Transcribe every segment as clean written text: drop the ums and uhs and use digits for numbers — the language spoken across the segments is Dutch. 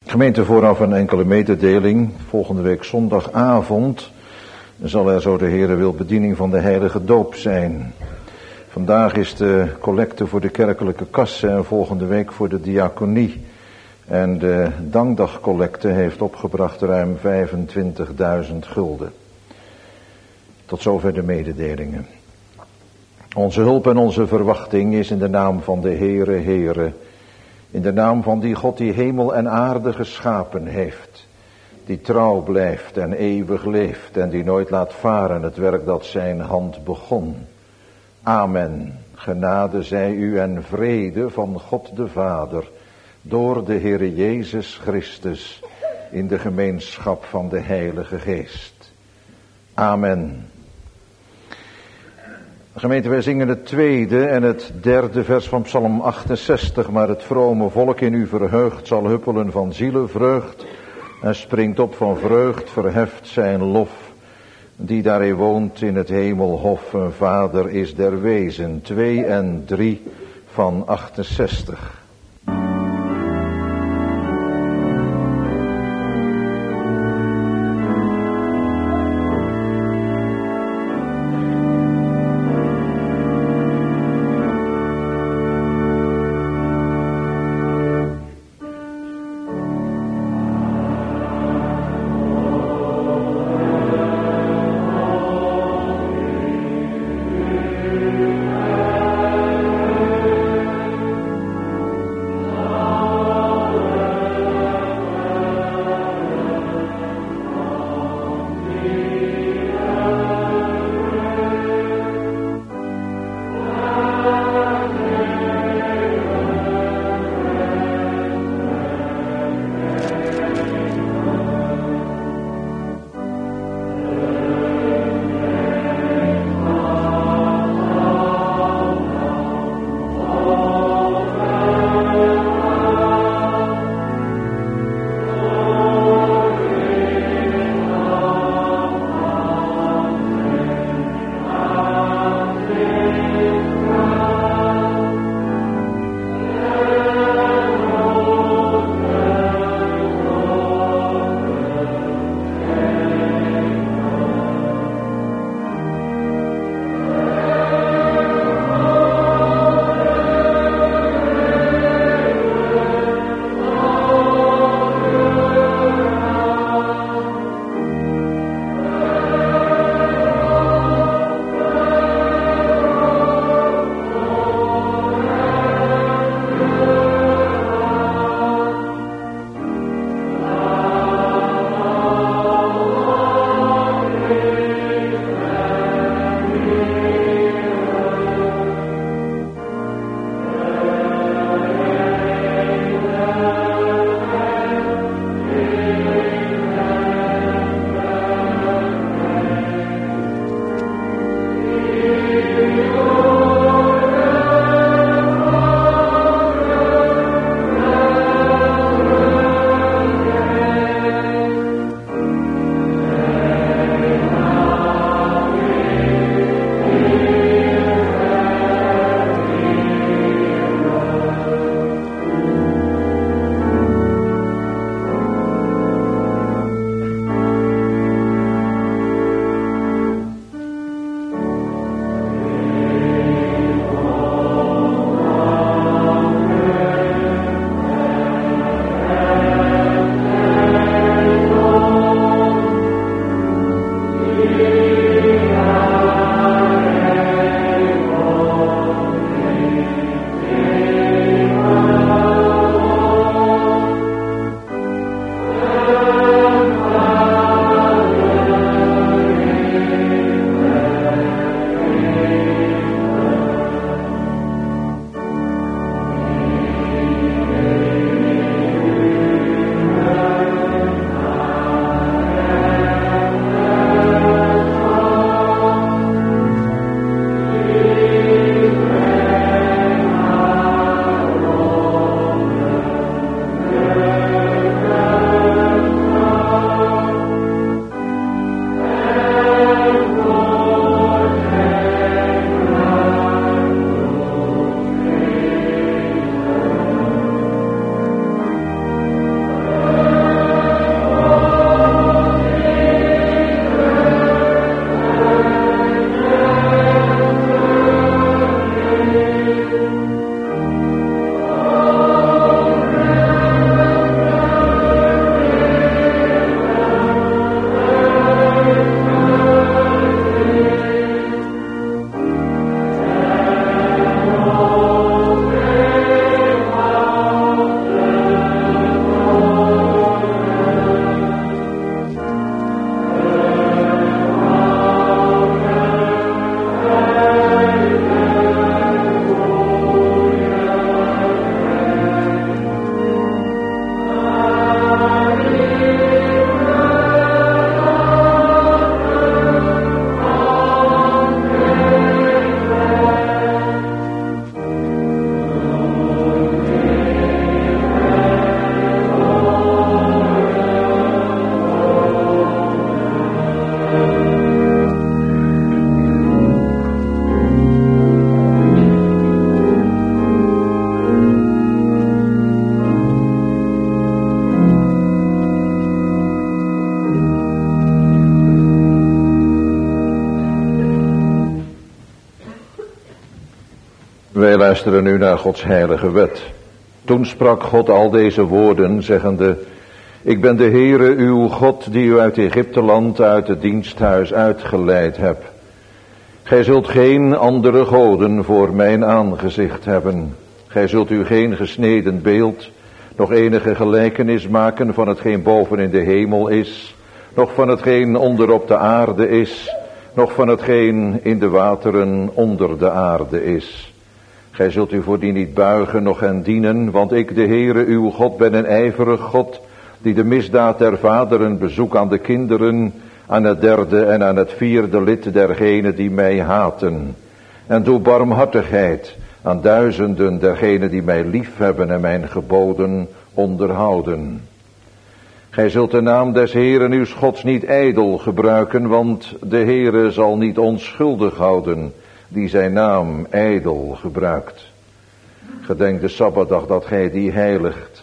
Gemeente, vooraf een enkele mededeling. Volgende week zondagavond zal er, zo de Heere wil, bediening van de heilige doop zijn. Vandaag is de collecte voor de kerkelijke kasse en volgende week voor de diaconie. En de dankdagcollecte heeft opgebracht ruim 25.000 gulden. Tot zover de mededelingen. Onze hulp en onze verwachting is in de naam van de Heere, in de naam van die God die hemel en aarde geschapen heeft, die trouw blijft en eeuwig leeft en die nooit laat varen het werk dat zijn hand begon. Amen. Genade zij u en vrede van God de Vader, door de Heere Jezus Christus, in de gemeenschap van de Heilige Geest. Amen. Gemeente, wij zingen het tweede en het derde vers van Psalm 68. Maar het vrome volk in u verheugt zal huppelen van zielenvreugd en springt op van vreugd, verheft zijn lof. Die daarin woont in het hemelhof, een vader is der wezen. 2 en 3 van 68. Wij luisteren nu naar Gods heilige wet. Toen sprak God al deze woorden, zeggende: Ik ben de Heere uw God, die u uit Egypteland, uit het diensthuis uitgeleid heb. Gij zult geen andere goden voor mijn aangezicht hebben. Gij zult u geen gesneden beeld, nog enige gelijkenis maken van hetgeen boven in de hemel is, nog van hetgeen onder op de aarde is, nog van hetgeen in de wateren onder de aarde is. Gij zult u voor die niet buigen, noch hen dienen, want ik, de Heere uw God, ben een ijverig God, die de misdaad der vaderen bezoek aan de kinderen, aan het derde en aan het vierde lid dergenen die mij haten. En doe barmhartigheid aan duizenden dergenen die mij liefhebben en mijn geboden onderhouden. Gij zult de naam des Heeren uws Gods niet ijdel gebruiken, want de Heere zal niet onschuldig houden die zijn naam ijdel gebruikt. Gedenk de Sabbatdag dat gij die heiligt.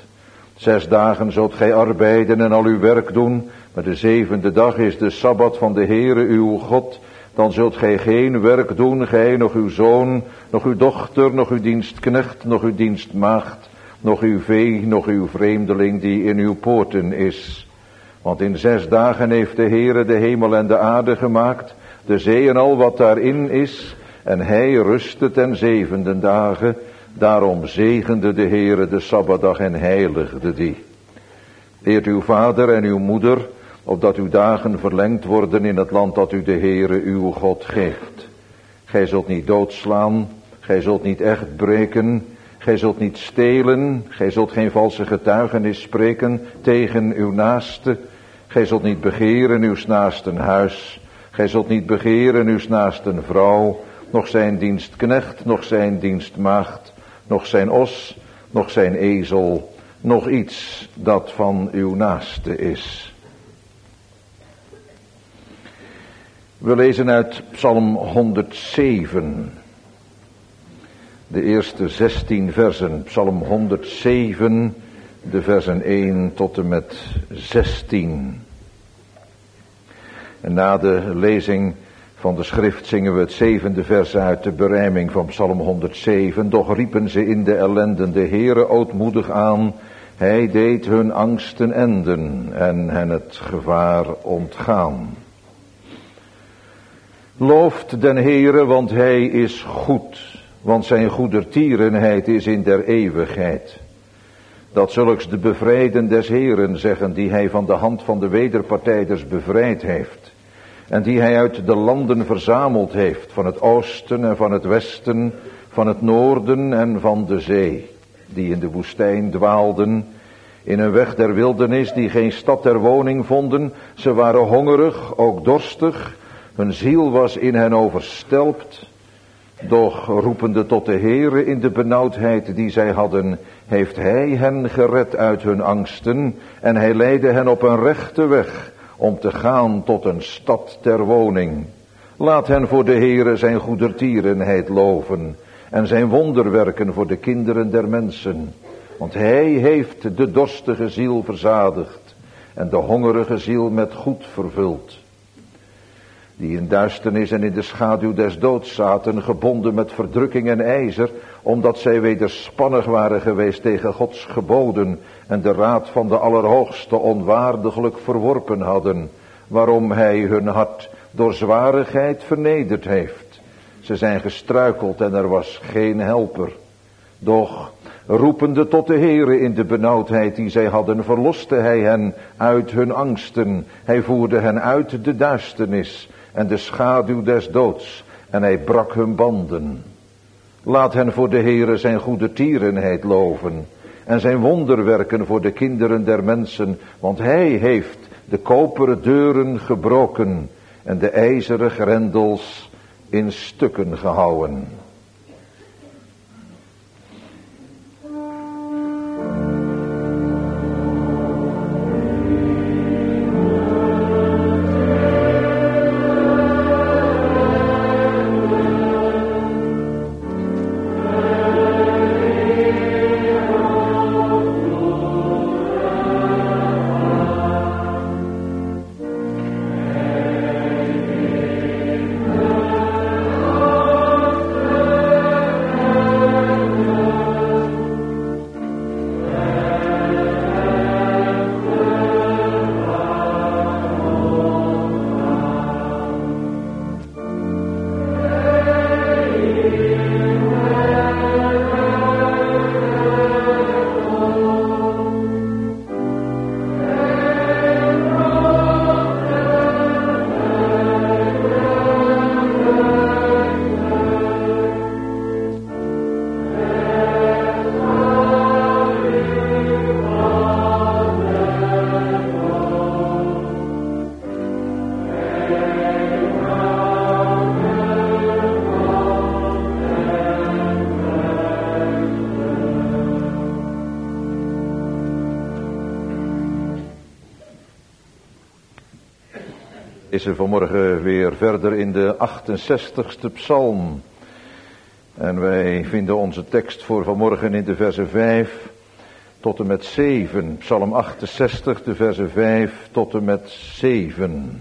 6 dagen zult gij arbeiden en al uw werk doen, maar de 7e dag is de Sabbat van de Heere uw God. Dan zult gij geen werk doen, gij, nog uw zoon, nog uw dochter, nog uw dienstknecht, nog uw dienstmaagd, nog uw vee, nog uw vreemdeling die in uw poorten is. Want in 6 dagen heeft de Heere de hemel en de aarde gemaakt, de zee en al wat daarin is, en hij rustte ten 7e dagen. Daarom zegende de Heere de Sabbatdag en heiligde die. Eert uw vader en uw moeder, opdat uw dagen verlengd worden in het land dat u de Heere uw God geeft. Gij zult niet doodslaan, gij zult niet echt breken, gij zult niet stelen, gij zult geen valse getuigenis spreken tegen uw naaste, gij zult niet begeren uws naasten huis, gij zult niet begeren uws naasten vrouw, nog zijn dienstknecht, nog zijn dienstmaagd, nog zijn os, nog zijn ezel, nog iets dat van uw naaste is. We lezen uit Psalm 107, de eerste 16 versen. Psalm 107, de versen 1 tot en met 16. En na de lezing van de schrift zingen we het 7e vers uit de berijming van Psalm 107. Doch riepen ze in de ellende de Heere ootmoedig aan. Hij deed hun angsten enden en hen het gevaar ontgaan. Looft den Heere, want hij is goed, want zijn goedertierenheid is in der eeuwigheid. Dat zulks de bevrijden des Heeren zeggen, die hij van de hand van de wederpartijders bevrijd heeft. En die hij uit de landen verzameld heeft, van het oosten en van het westen, van het noorden en van de zee. Die in de woestijn dwaalden, in een weg der wildernis, die geen stad ter woning vonden. Ze waren hongerig, ook dorstig, hun ziel was in hen overstelpt. Doch roepende tot de Heere in de benauwdheid die zij hadden, heeft hij hen gered uit hun angsten en hij leidde hen op een rechte weg, om te gaan tot een stad ter woning. Laat hen voor de Heere zijn goedertierenheid loven en zijn wonderwerken voor de kinderen der mensen. Want hij heeft de dorstige ziel verzadigd en de hongerige ziel met goed vervuld. Die in duisternis en in de schaduw des doods zaten, gebonden met verdrukking en ijzer, omdat zij wederspannig waren geweest tegen Gods geboden en de raad van de Allerhoogste onwaardiglijk verworpen hadden, waarom hij hun hart door zwarigheid vernederd heeft. Ze zijn gestruikeld en er was geen helper. Doch roepende tot de Heere in de benauwdheid die zij hadden, verloste hij hen uit hun angsten. Hij voerde hen uit de duisternis en de schaduw des doods en hij brak hun banden. Laat hen voor de Heere zijn goedertierenheid loven en zijn wonderwerken voor de kinderen der mensen, want hij heeft de koperen deuren gebroken en de ijzeren grendels in stukken gehouwen. Is er vanmorgen weer verder in de 68ste psalm. En wij vinden onze tekst voor vanmorgen in de versen 5 tot en met 7. Psalm 68, de versen 5 tot en met 7.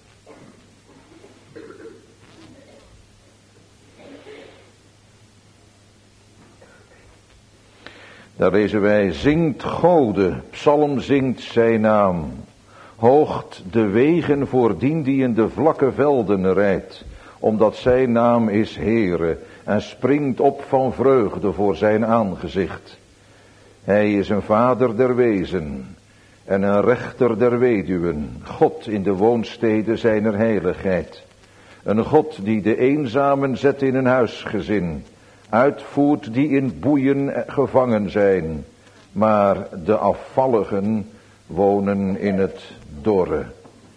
Daar lezen wij: zingt Gode, psalm zingt zijn naam. Hoogt de wegen voor dien die in de vlakke velden rijdt, omdat zijn naam is Heere, en springt op van vreugde voor zijn aangezicht. Hij is een vader der wezen en een rechter der weduwen, God in de woonsteden zijner heiligheid. Een God die de eenzamen zet in een huisgezin, uitvoert die in boeien gevangen zijn, maar de afvalligen wonen in het dorre.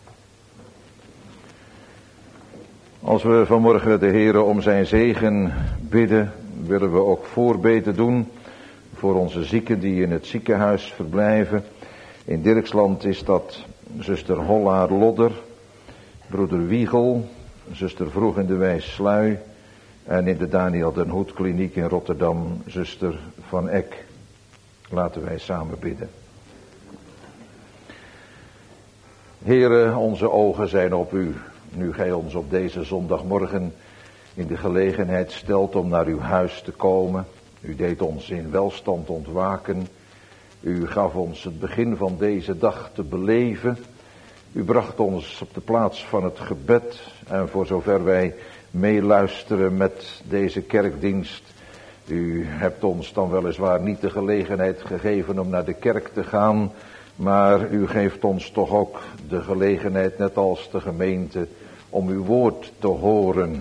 Als we vanmorgen de Heere om zijn zegen bidden, willen we ook voorbeden doen voor onze zieken die in het ziekenhuis verblijven. In Dirksland is dat zuster Hollaar Lodder, broeder Wiegel, zuster Vroeg in de Wijs-Slui en in de Daniel den Hoed kliniek in Rotterdam zuster Van Eck. Laten wij samen bidden. Heere, onze ogen zijn op u, nu gij ons op deze zondagmorgen in de gelegenheid stelt om naar uw huis te komen. U deed ons in welstand ontwaken. U gaf ons het begin van deze dag te beleven. U bracht ons op de plaats van het gebed. En voor zover wij meeluisteren met deze kerkdienst, u hebt ons dan weliswaar niet de gelegenheid gegeven om naar de kerk te gaan, maar u geeft ons toch ook de gelegenheid, net als de gemeente, om uw woord te horen.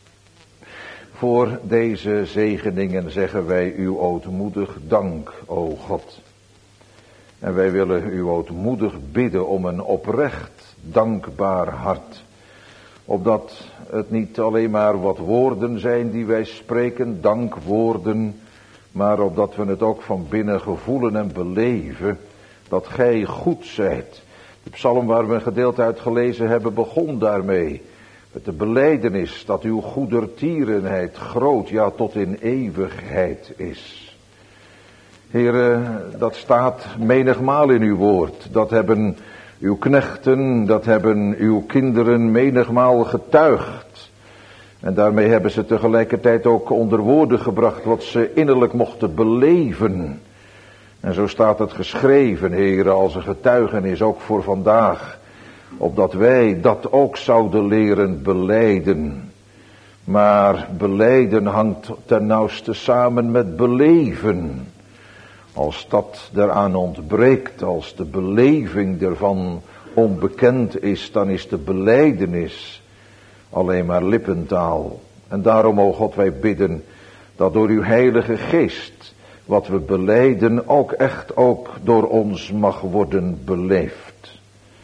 Voor deze zegeningen zeggen wij u ootmoedig dank, o God. En wij willen u ootmoedig bidden om een oprecht dankbaar hart. Opdat het niet alleen maar wat woorden zijn die wij spreken, dankwoorden, maar opdat we het ook van binnen gevoelen en beleven dat gij goed zijt. De psalm waar we een gedeelte uit gelezen hebben begon daarmee. Met de belijdenis dat uw goedertierenheid groot, ja tot in eeuwigheid is. Heere, dat staat menigmaal in uw woord. Dat hebben uw knechten, dat hebben uw kinderen menigmaal getuigd. En daarmee hebben ze tegelijkertijd ook onder woorden gebracht wat ze innerlijk mochten beleven. En zo staat het geschreven, Heere, als een getuigenis ook voor vandaag, opdat wij dat ook zouden leren belijden. Maar belijden hangt ten nauwste samen met beleven. Als dat eraan ontbreekt, als de beleving ervan onbekend is, dan is de belijdenis alleen maar lippentaal. En daarom, o God, wij bidden dat door uw Heilige Geest wat we belijden ook echt ook door ons mag worden beleefd.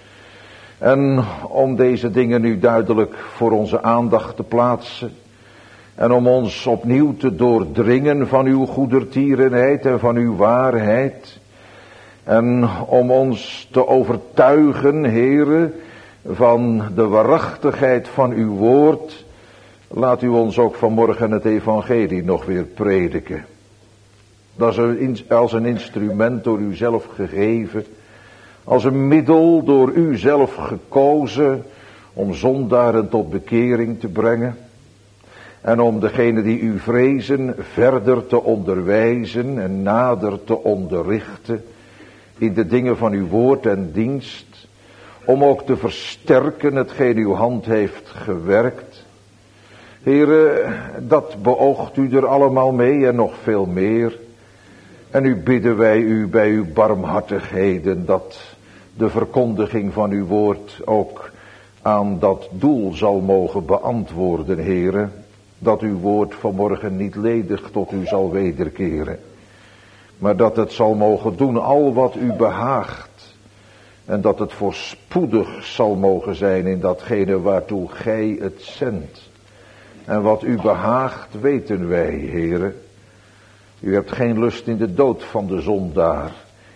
En om deze dingen nu duidelijk voor onze aandacht te plaatsen en om ons opnieuw te doordringen van uw goedertierenheid en van uw waarheid en om ons te overtuigen, Heere, van de waarachtigheid van uw woord, laat u ons ook vanmorgen het evangelie nog weer prediken. Dat is als een instrument door u zelf gegeven, als een middel door u zelf gekozen om zondaren tot bekering te brengen en om degenen die u vrezen verder te onderwijzen en nader te onderrichten in de dingen van uw woord en dienst, om ook te versterken hetgeen uw hand heeft gewerkt. Heere, dat beoogt u er allemaal mee en nog veel meer. En nu bidden wij u bij uw barmhartigheden dat de verkondiging van uw woord ook aan dat doel zal mogen beantwoorden, Heere. Dat uw woord vanmorgen niet ledig tot u zal wederkeren, maar dat het zal mogen doen al wat u behaagt. En dat het voorspoedig zal mogen zijn in datgene waartoe gij het zendt. En wat u behaagt weten wij, Heere. U hebt geen lust in de dood van de zondaar.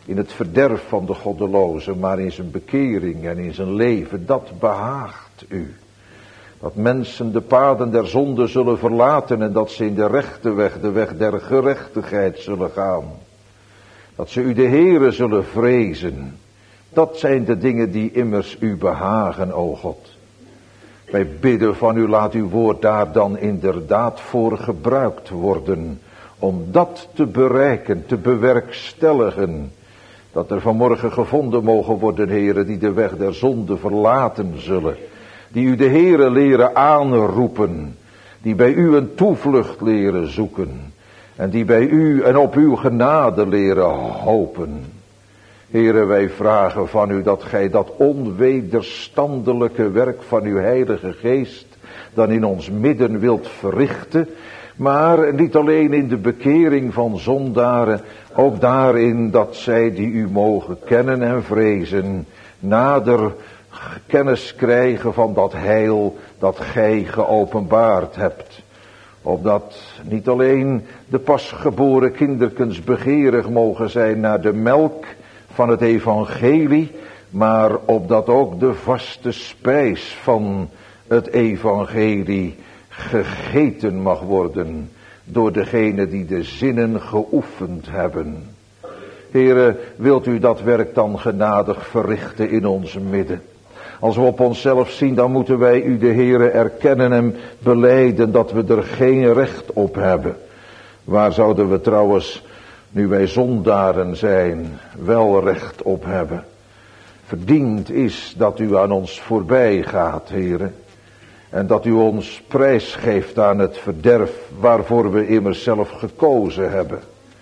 in het verderf van de goddeloze, maar in zijn bekering en in zijn leven. Dat behaagt u. Dat mensen de paden der zonde zullen verlaten en dat ze in de rechte weg, de weg der gerechtigheid zullen gaan. Dat ze u de Heere zullen vrezen. Dat zijn de dingen die immers u behagen, o God. Wij bidden van u, laat uw woord daar dan inderdaad voor gebruikt worden. Om dat te bereiken, te bewerkstelligen. Dat er vanmorgen gevonden mogen worden, Heere, die de weg der zonde verlaten zullen. Die u de Heere leren aanroepen. Die bij u een toevlucht leren zoeken. En die bij u en op uw genade leren hopen. Heere, wij vragen van u dat gij dat onwederstandelijke werk van uw Heilige Geest dan in ons midden wilt verrichten. Maar niet alleen in de bekering van zondaren, ook daarin dat zij die u mogen kennen en vrezen, nader kennis krijgen van dat heil dat gij geopenbaard hebt. Opdat niet alleen de pasgeboren kinderkens begeerig mogen zijn naar de melk van het evangelie, maar opdat ook de vaste spijs van het evangelie gegeten mag worden door degene die de zinnen geoefend hebben. Heere, wilt u dat werk dan genadig verrichten in ons midden? Als we op onszelf zien, dan moeten wij u de Heere erkennen en belijden dat we er geen recht op hebben. Waar zouden we trouwens, nu wij zondaren zijn, wel recht op hebben? Verdiend is dat u aan ons voorbij gaat, Heere. En dat u ons prijsgeeft aan het verderf waarvoor we immers zelf gekozen hebben.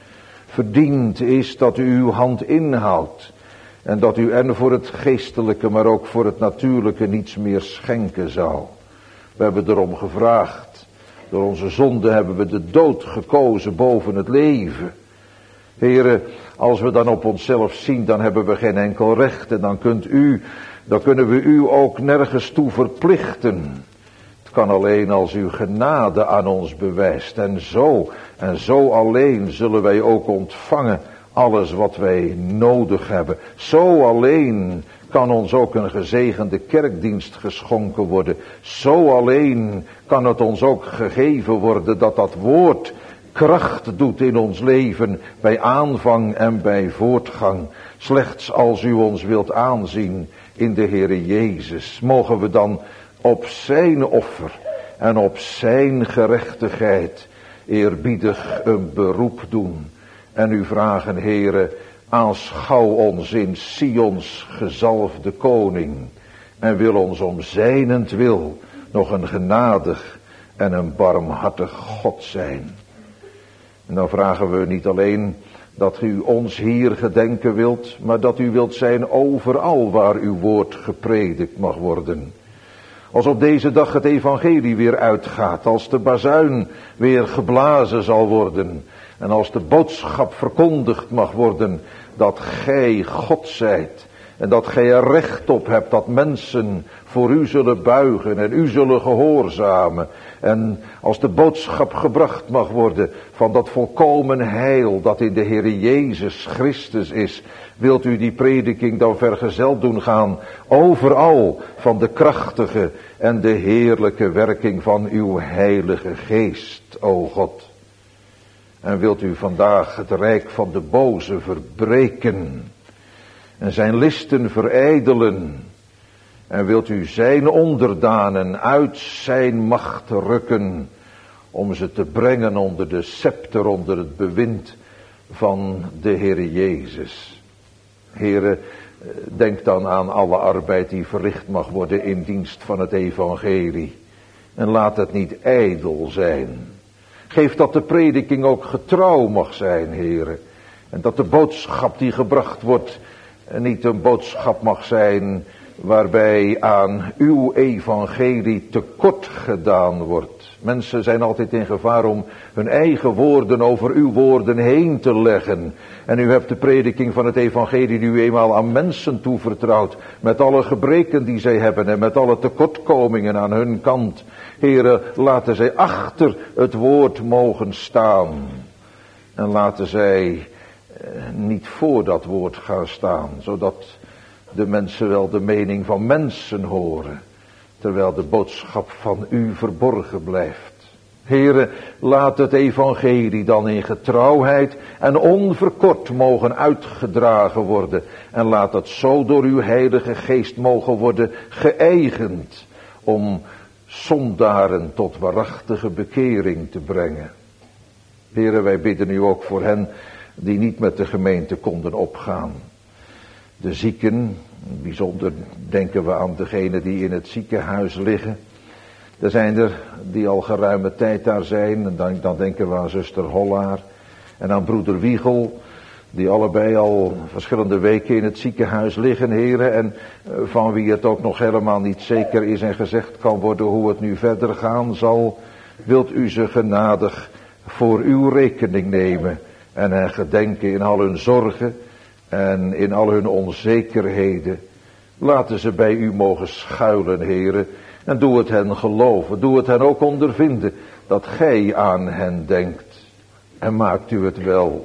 Verdiend is dat u uw hand inhoudt. En dat u en voor het geestelijke, maar ook voor het natuurlijke niets meer schenken zou. We hebben erom gevraagd. Door onze zonde hebben we de dood gekozen boven het leven. Heere, als we dan op onszelf zien, dan hebben we geen enkel recht. En dan kunnen we u ook nergens toe verplichten. Het kan alleen als u genade aan ons bewijst. En zo alleen zullen wij ook ontvangen alles wat wij nodig hebben. Zo alleen kan ons ook een gezegende kerkdienst geschonken worden. Zo alleen kan het ons ook gegeven worden dat dat woord kracht doet in ons leven bij aanvang en bij voortgang. Slechts als u ons wilt aanzien in de Heere Jezus, mogen we dan op zijn offer en op zijn gerechtigheid eerbiedig een beroep doen. En u vragen, Heere, aanschouw ons in Sions gezalfde koning. En wil ons om zijnentwil nog een genadig en een barmhartig God zijn. En dan vragen we niet alleen dat u ons hier gedenken wilt, maar dat u wilt zijn overal waar uw woord gepredikt mag worden. Als op deze dag het evangelie weer uitgaat, als de bazuin weer geblazen zal worden en als de boodschap verkondigd mag worden dat gij God zijt en dat gij er recht op hebt dat mensen voor u zullen buigen en u zullen gehoorzamen. En als de boodschap gebracht mag worden van dat volkomen heil dat in de Heere Jezus Christus is, wilt u die prediking dan vergezeld doen gaan overal van de krachtige en de heerlijke werking van uw Heilige Geest, o God. En wilt u vandaag het rijk van de boze verbreken en zijn listen verijdelen. En wilt u zijn onderdanen uit zijn macht rukken om ze te brengen onder de scepter, onder het bewind van de Heere Jezus. Heere, denk dan aan alle arbeid die verricht mag worden in dienst van het evangelie. En laat het niet ijdel zijn. Geef dat de prediking ook getrouw mag zijn, Heere. En dat de boodschap die gebracht wordt niet een boodschap mag zijn waarbij aan uw evangelie tekort gedaan wordt. Mensen zijn altijd in gevaar om hun eigen woorden over uw woorden heen te leggen. En u hebt de prediking van het evangelie nu eenmaal aan mensen toevertrouwd, met alle gebreken die zij hebben en met alle tekortkomingen aan hun kant. Heere, laten zij achter het woord mogen staan. En laten zij niet voor dat woord gaan staan, zodat de mensen wel de mening van mensen horen, terwijl de boodschap van u verborgen blijft. Heere, laat het evangelie dan in getrouwheid en onverkort mogen uitgedragen worden. En laat het zo door uw heilige geest mogen worden geëigend om zondaren tot waarachtige bekering te brengen. Heere, wij bidden u ook voor hen die niet met de gemeente konden opgaan. De zieken, bijzonder denken we aan degenen die in het ziekenhuis liggen. Er zijn er die al geruime tijd daar zijn. En dan denken we aan zuster Hollaar en aan broeder Wiegel, die allebei al verschillende weken in het ziekenhuis liggen, heren. En van wie het ook nog helemaal niet zeker is en gezegd kan worden hoe het nu verder gaan zal. Wilt u ze genadig voor uw rekening nemen en hen gedenken in al hun zorgen en in al hun onzekerheden. Laten ze bij u mogen schuilen, heren. En doe het hen geloven, doe het hen ook ondervinden dat gij aan hen denkt. En maakt u het wel.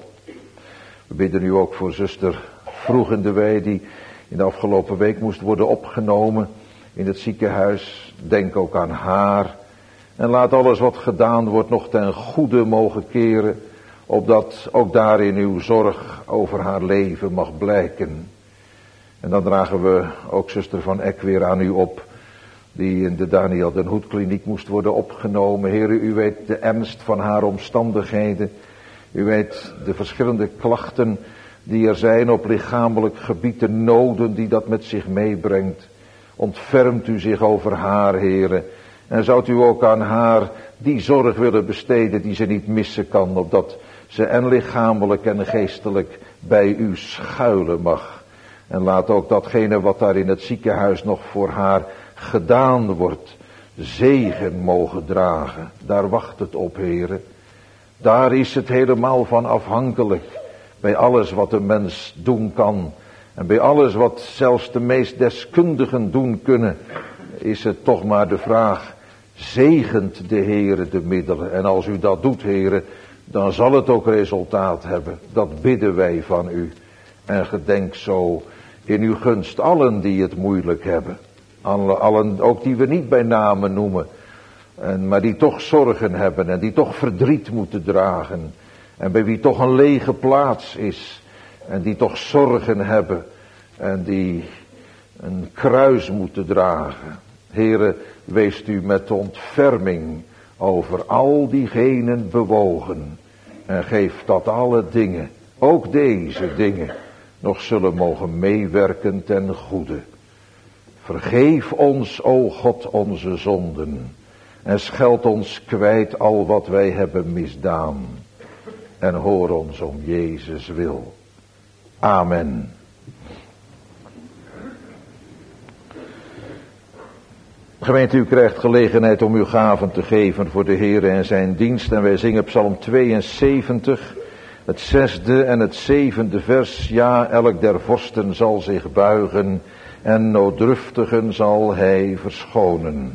We bidden u ook voor zuster Vroegendewij, die in de afgelopen week moest worden opgenomen in het ziekenhuis. Denk ook aan haar. En laat alles wat gedaan wordt nog ten goede mogen keren, opdat ook daarin uw zorg over haar leven mag blijken. En dan dragen we ook zuster Van Eck weer aan u op, die in de Daniel den Hoed kliniek moest worden opgenomen. Heere, u weet de ernst van haar omstandigheden. U weet de verschillende klachten die er zijn op lichamelijk gebied, de noden die dat met zich meebrengt. Ontfermt u zich over haar, Heere. En zoudt u ook aan haar die zorg willen besteden die ze niet missen kan, opdat ze en lichamelijk en geestelijk bij u schuilen mag. En laat ook datgene wat daar in het ziekenhuis nog voor haar gedaan wordt, zegen mogen dragen. Daar wacht het op, Heere. Daar is het helemaal van afhankelijk. Bij alles wat een mens doen kan. En bij alles wat zelfs de meest deskundigen doen kunnen. Is het toch maar de vraag. Zegent de Heere de middelen. En als u dat doet, Heere, dan zal het ook resultaat hebben. Dat bidden wij van u. En gedenk zo in uw gunst allen die het moeilijk hebben. Allen ook die we niet bij namen noemen. Maar die toch zorgen hebben en die toch verdriet moeten dragen. En bij wie toch een lege plaats is. En die toch zorgen hebben. En die een kruis moeten dragen. Heere, weest u met ontferming over al diegenen bewogen. En geef dat alle dingen, ook deze dingen, nog zullen mogen meewerken ten goede. Vergeef ons, o God, onze zonden. En scheld ons kwijt al wat wij hebben misdaan. En hoor ons om Jezus wil. Amen. Gemeente, u krijgt gelegenheid om uw gaven te geven voor de Heere en zijn dienst. En wij zingen Psalm 72, het 6e en het 7e vers. Ja, elk der vorsten zal zich buigen en nooddruftigen zal hij verschonen.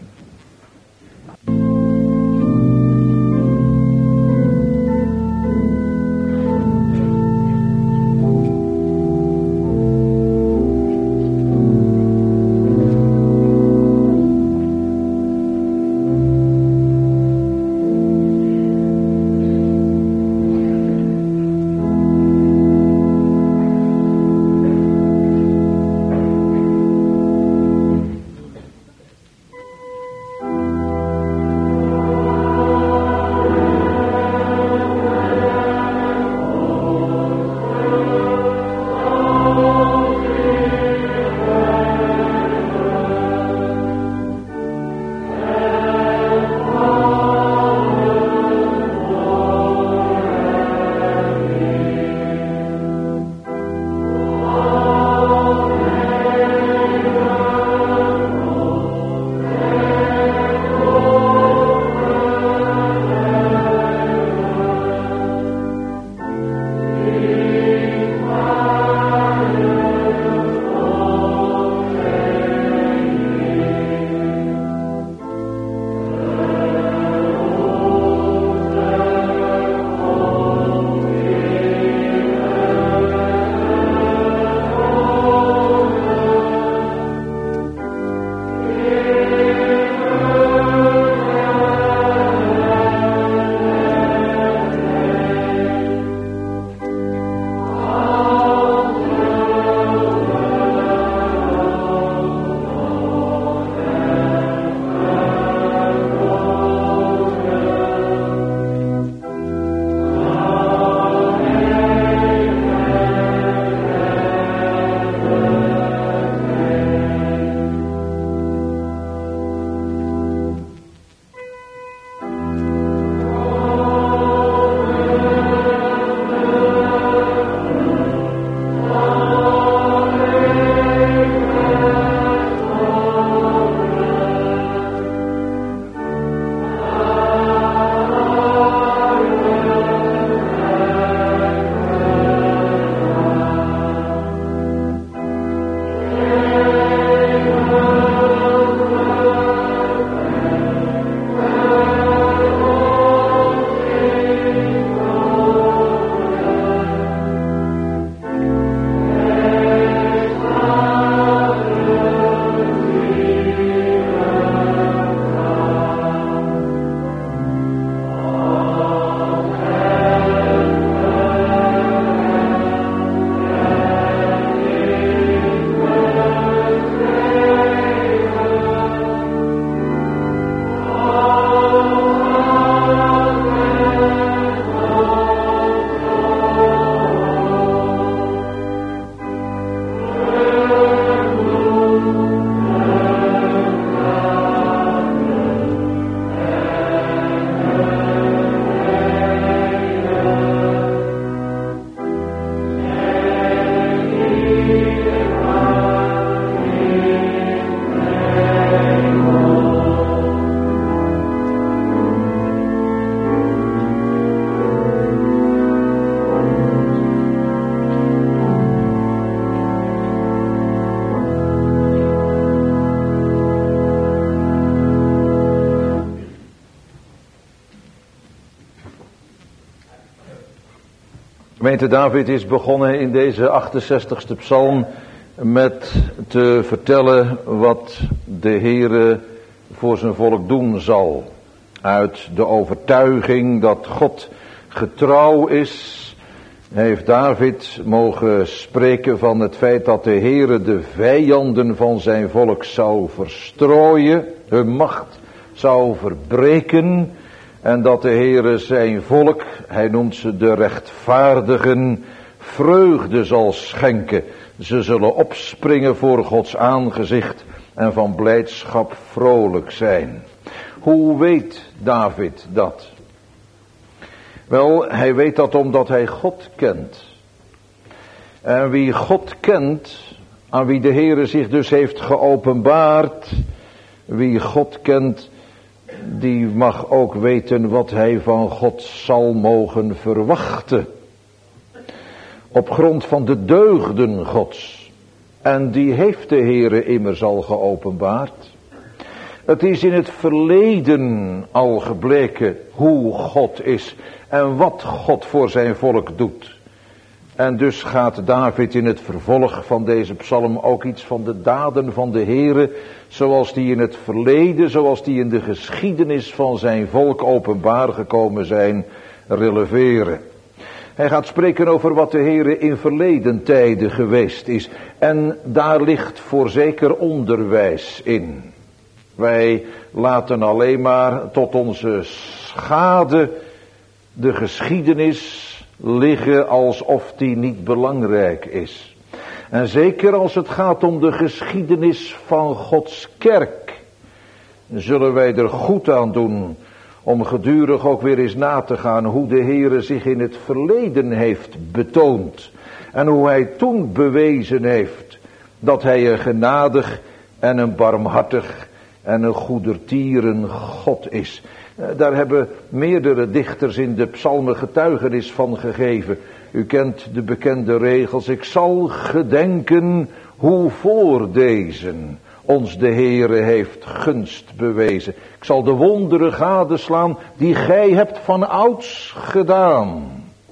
Gemeente David is begonnen in deze 68ste psalm met te vertellen wat de Heere voor zijn volk doen zal. Uit de overtuiging dat God getrouw is, heeft David mogen spreken van het feit dat de Heere de vijanden van zijn volk zou verstrooien, hun macht zou verbreken, en dat de Heere zijn volk, hij noemt ze de rechtvaardigen, vreugde zal schenken. Ze zullen opspringen voor Gods aangezicht en van blijdschap vrolijk zijn. Hoe weet David dat? Wel, hij weet dat omdat hij God kent. En wie God kent, aan wie de Heere zich dus heeft geopenbaard, wie God kent, die mag ook weten wat hij van God zal mogen verwachten. Op grond van de deugden Gods. En die heeft de Heere immers al geopenbaard. Het is in het verleden al gebleken hoe God is en wat God voor zijn volk doet. En dus gaat David in het vervolg van deze psalm ook iets van de daden van de Heere, zoals die in het verleden, zoals die in de geschiedenis van zijn volk openbaar gekomen zijn, releveren. Hij gaat spreken over wat de Heere in verleden tijden geweest is. En daar ligt voorzeker onderwijs in. Wij laten alleen maar tot onze schade de geschiedenis liggen alsof die niet belangrijk is. En zeker als het gaat om de geschiedenis van Gods kerk, zullen wij er goed aan doen om gedurig ook weer eens na te gaan hoe de Heere zich in het verleden heeft betoond. En hoe hij toen bewezen heeft dat hij een genadig en een barmhartig en een goedertieren God is. Daar hebben meerdere dichters in de psalmen getuigenis van gegeven. U kent de bekende regels. Ik zal gedenken hoe voor deze ons de Heere heeft gunst bewezen. Ik zal de wonderen gadeslaan die gij hebt van ouds gedaan.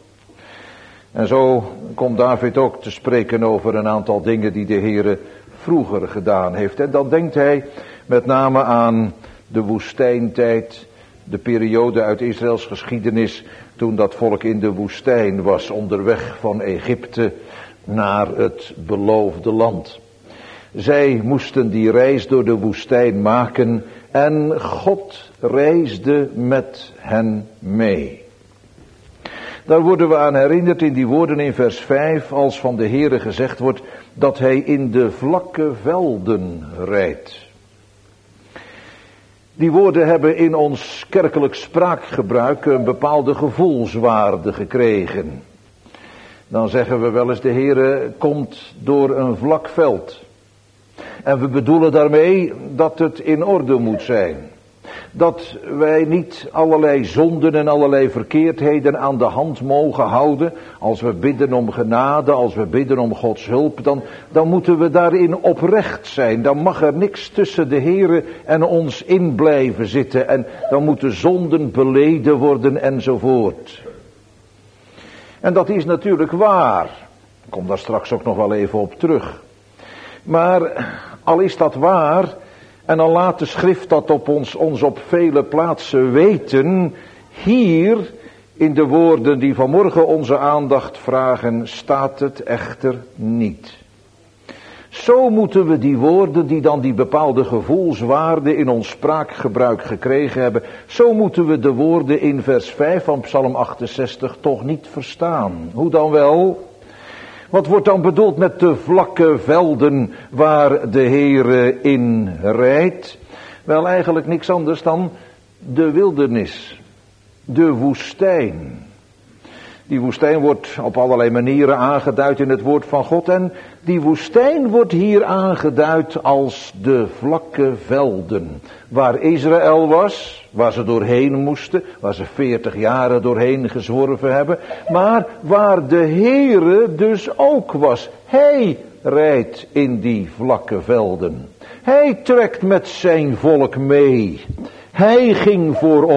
En zo komt David ook te spreken over een aantal dingen die de Heere vroeger gedaan heeft. En dan denkt hij met name aan de woestijntijd, de periode uit Israëls geschiedenis, toen dat volk in de woestijn was, onderweg van Egypte naar het beloofde land. Zij moesten die reis door de woestijn maken en God reisde met hen mee. Daar worden we aan herinnerd in die woorden in vers 5, als van de Heere gezegd wordt dat hij in de vlakke velden rijdt. Die woorden hebben in ons kerkelijk spraakgebruik een bepaalde gevoelswaarde gekregen. Dan zeggen we wel eens, de Heere komt door een vlak veld. En we bedoelen daarmee dat het in orde moet zijn. Dat wij niet allerlei zonden en allerlei verkeerdheden aan de hand mogen houden. Als we bidden om genade, als we bidden om Gods hulp, dan moeten we daarin oprecht zijn. Dan mag er niks tussen de Heere en ons in blijven zitten. En dan moeten zonden beleden worden enzovoort. En dat is natuurlijk waar. Ik kom daar straks ook nog wel even op terug. Maar al is dat waar, en dan laat de schrift dat op ons op vele plaatsen weten, hier in de woorden die vanmorgen onze aandacht vragen, staat het echter niet. Zo moeten we die woorden die dan die bepaalde gevoelswaarde in ons spraakgebruik gekregen hebben, zo moeten we de woorden in vers 5 van Psalm 68 toch niet verstaan. Hoe dan wel? Wat wordt dan bedoeld met de vlakke velden waar de Heere in rijdt? Wel, eigenlijk niks anders dan de wildernis, de woestijn. Die woestijn wordt op allerlei manieren aangeduid in het woord van God. En die woestijn wordt hier aangeduid als de vlakke velden. Waar Israël was, waar ze doorheen moesten, waar ze 40 jaren doorheen gezworven hebben. Maar waar de Heere dus ook was. Hij rijdt in die vlakke velden. Hij trekt met zijn volk mee. Hij ging voorop.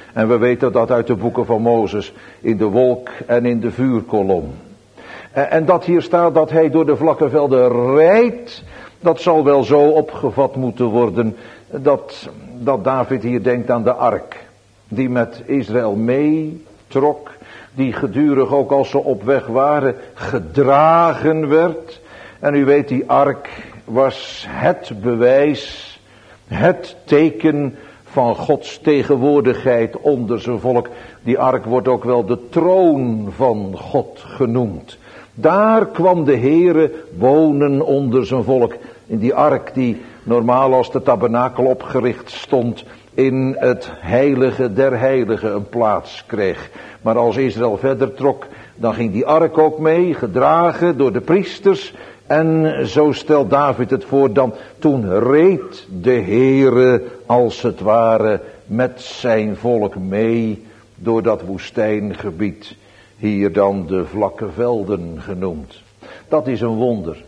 En we weten dat uit de boeken van Mozes, in de wolk en in de vuurkolom. En dat hier staat dat hij door de vlakke velden rijdt, dat zal wel zo opgevat moeten worden dat David hier denkt aan de ark, die met Israël meetrok, die gedurig ook als ze op weg waren gedragen werd. En u weet, die ark was het bewijs, het teken van Gods tegenwoordigheid onder zijn volk. Die ark wordt ook wel de troon van God genoemd. Daar kwam de Heere wonen onder zijn volk. In die ark die normaal als de tabernakel opgericht stond, in het heilige der heiligen een plaats kreeg. Maar als Israël verder trok, dan ging die ark ook mee, gedragen door de priesters. En zo stelt David het voor dan. Toen reed de Heere als het ware met zijn volk mee door dat woestijngebied. Hier dan de vlakke velden genoemd. Dat is een wonder.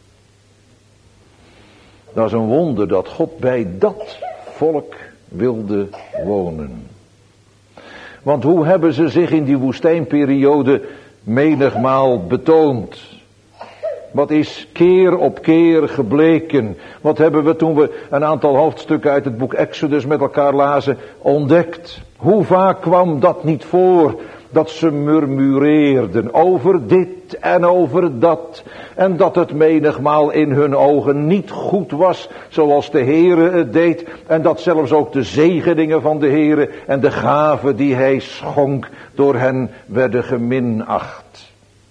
Dat is een wonder dat God bij dat volk wilde wonen. Want hoe hebben ze zich in die woestijnperiode menigmaal betoond? Wat is keer op keer gebleken? Wat hebben we toen we een aantal hoofdstukken uit het boek Exodus met elkaar lazen ontdekt? Hoe vaak kwam dat niet voor? Dat ze murmureerden over dit en over dat. En dat het menigmaal in hun ogen niet goed was zoals de Heere het deed. En dat zelfs ook de zegeningen van de Heere en de gaven die hij schonk door hen werden geminacht.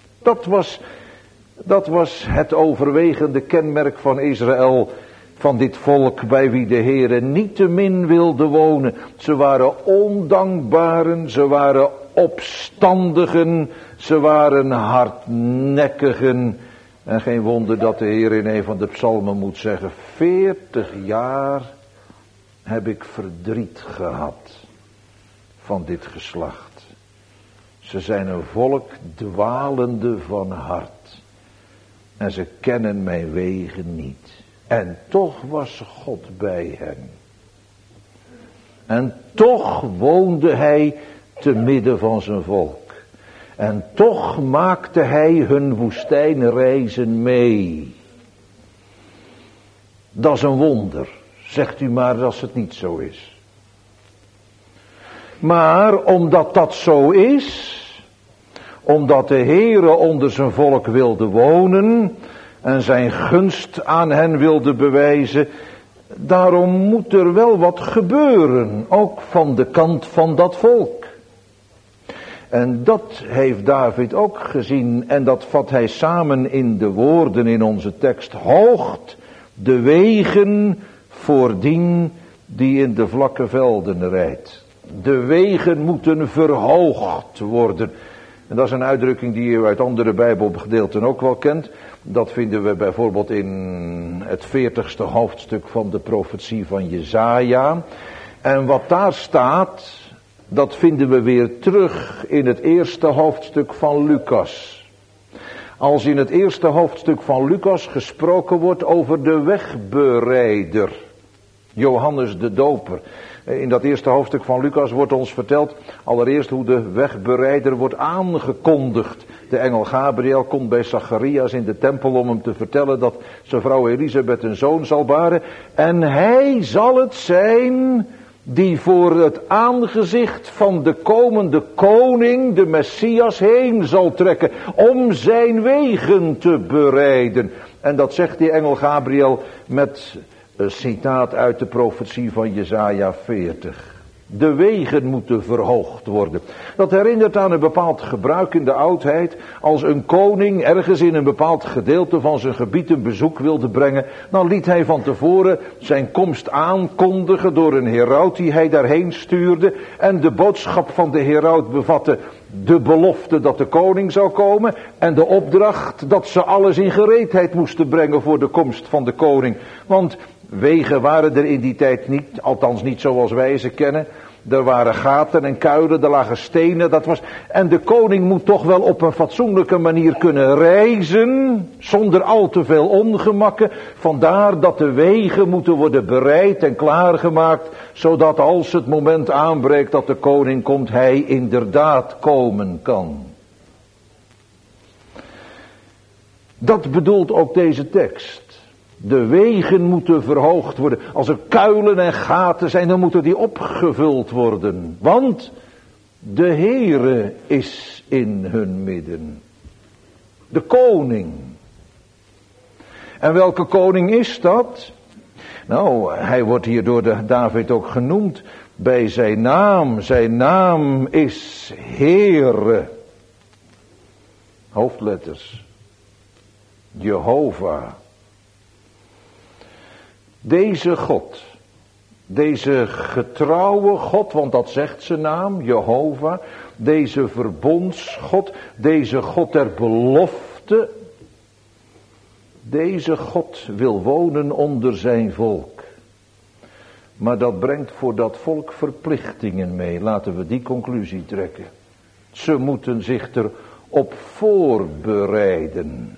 Dat was het overwegende kenmerk van Israël, van dit volk bij wie de Heere niettemin wilde wonen. Ze waren ondankbaren, ze waren opstandigen, ze waren hardnekkigen. En geen wonder dat de Heer in een van de psalmen moet zeggen: 40 jaar heb ik verdriet gehad van dit geslacht. Ze zijn een volk dwalende van hart. En ze kennen mijn wegen niet. En toch was God bij hen. En toch woonde hij te midden van zijn volk. En toch maakte hij hun woestijnreizen mee. Dat is een wonder. Zegt u maar als het niet zo is. Maar omdat dat zo is, omdat de Heere onder zijn volk wilde wonen en zijn gunst aan hen wilde bewijzen, daarom moet er wel wat gebeuren, ook van de kant van dat volk. En dat heeft David ook gezien en dat vat hij samen in de woorden in onze tekst: hoogt de wegen voordien die in de vlakke velden rijdt. De wegen moeten verhoogd worden. En dat is een uitdrukking die u uit andere Bijbelgedeelten ook wel kent. Dat vinden we bijvoorbeeld in het 40ste hoofdstuk van de profetie van Jesaja. En wat daar staat, dat vinden we weer terug in het eerste hoofdstuk van Lucas. Als in het eerste hoofdstuk van Lucas gesproken wordt over de wegbereider, Johannes de Doper. In dat eerste hoofdstuk van Lucas wordt ons verteld allereerst hoe de wegbereider wordt aangekondigd. De engel Gabriel komt bij Zacharias in de tempel om hem te vertellen dat zijn vrouw Elisabeth een zoon zal baren. En hij zal het zijn die voor het aangezicht van de komende koning, de Messias, heen zal trekken om zijn wegen te bereiden. En dat zegt die engel Gabriel met een citaat uit de profetie van Jesaja 40. De wegen moeten verhoogd worden. Dat herinnert aan een bepaald gebruik in de oudheid. Als een koning ergens in een bepaald gedeelte van zijn gebied een bezoek wilde brengen, dan liet hij van tevoren zijn komst aankondigen door een heraut die hij daarheen stuurde. En de boodschap van de heraut bevatte de belofte dat de koning zou komen en de opdracht dat ze alles in gereedheid moesten brengen voor de komst van de koning. Want wegen waren er in die tijd niet, althans niet zoals wij ze kennen. Er waren gaten en kuilen, er lagen stenen. En de koning moet toch wel op een fatsoenlijke manier kunnen reizen, zonder al te veel ongemakken. Vandaar dat de wegen moeten worden bereid en klaargemaakt, zodat als het moment aanbreekt dat de koning komt, hij inderdaad komen kan. Dat bedoelt ook deze tekst. De wegen moeten verhoogd worden. Als er kuilen en gaten zijn, dan moeten die opgevuld worden. Want de Heere is in hun midden. De koning. En welke koning is dat? Nou, hij wordt hier door David ook genoemd bij zijn naam. Zijn naam is Heere. Hoofdletters. Jehovah. Deze God, deze getrouwe God, want dat zegt zijn naam, Jehovah, deze verbondsgod, deze God der belofte, deze God wil wonen onder zijn volk. Maar dat brengt voor dat volk verplichtingen mee, laten we die conclusie trekken. Ze moeten zich erop voorbereiden.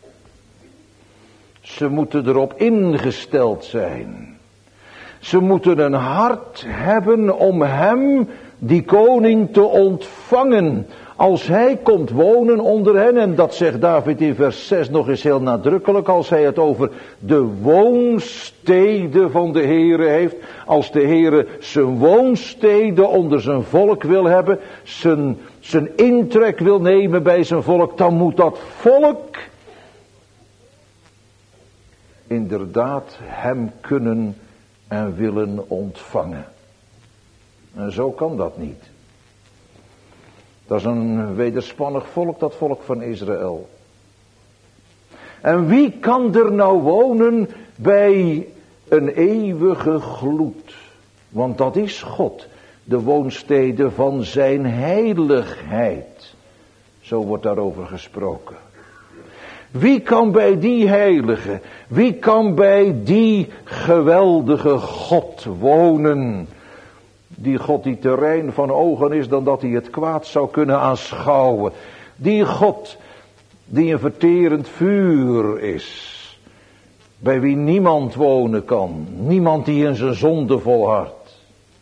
Ze moeten erop ingesteld zijn. Ze moeten een hart hebben om hem, die koning, te ontvangen. Als hij komt wonen onder hen, en dat zegt David in vers 6 nog eens heel nadrukkelijk, als hij het over de woonstede van de Heere heeft. Als de Heere zijn woonstede onder zijn volk wil hebben, zijn intrek wil nemen bij zijn volk, dan moet dat volk inderdaad hem kunnen en willen ontvangen. En zo kan dat niet. Dat is een wederspannig volk, dat volk van Israël. En wie kan er nou wonen bij een eeuwige gloed? Want dat is God, de woonstede van zijn heiligheid. Zo wordt daarover gesproken. Wie kan bij die heilige, wie kan bij die geweldige God wonen? Die God die te rein van ogen is dan dat hij het kwaad zou kunnen aanschouwen. Die God die een verterend vuur is. Bij wie niemand wonen kan. Niemand die in zijn zonde volhardt.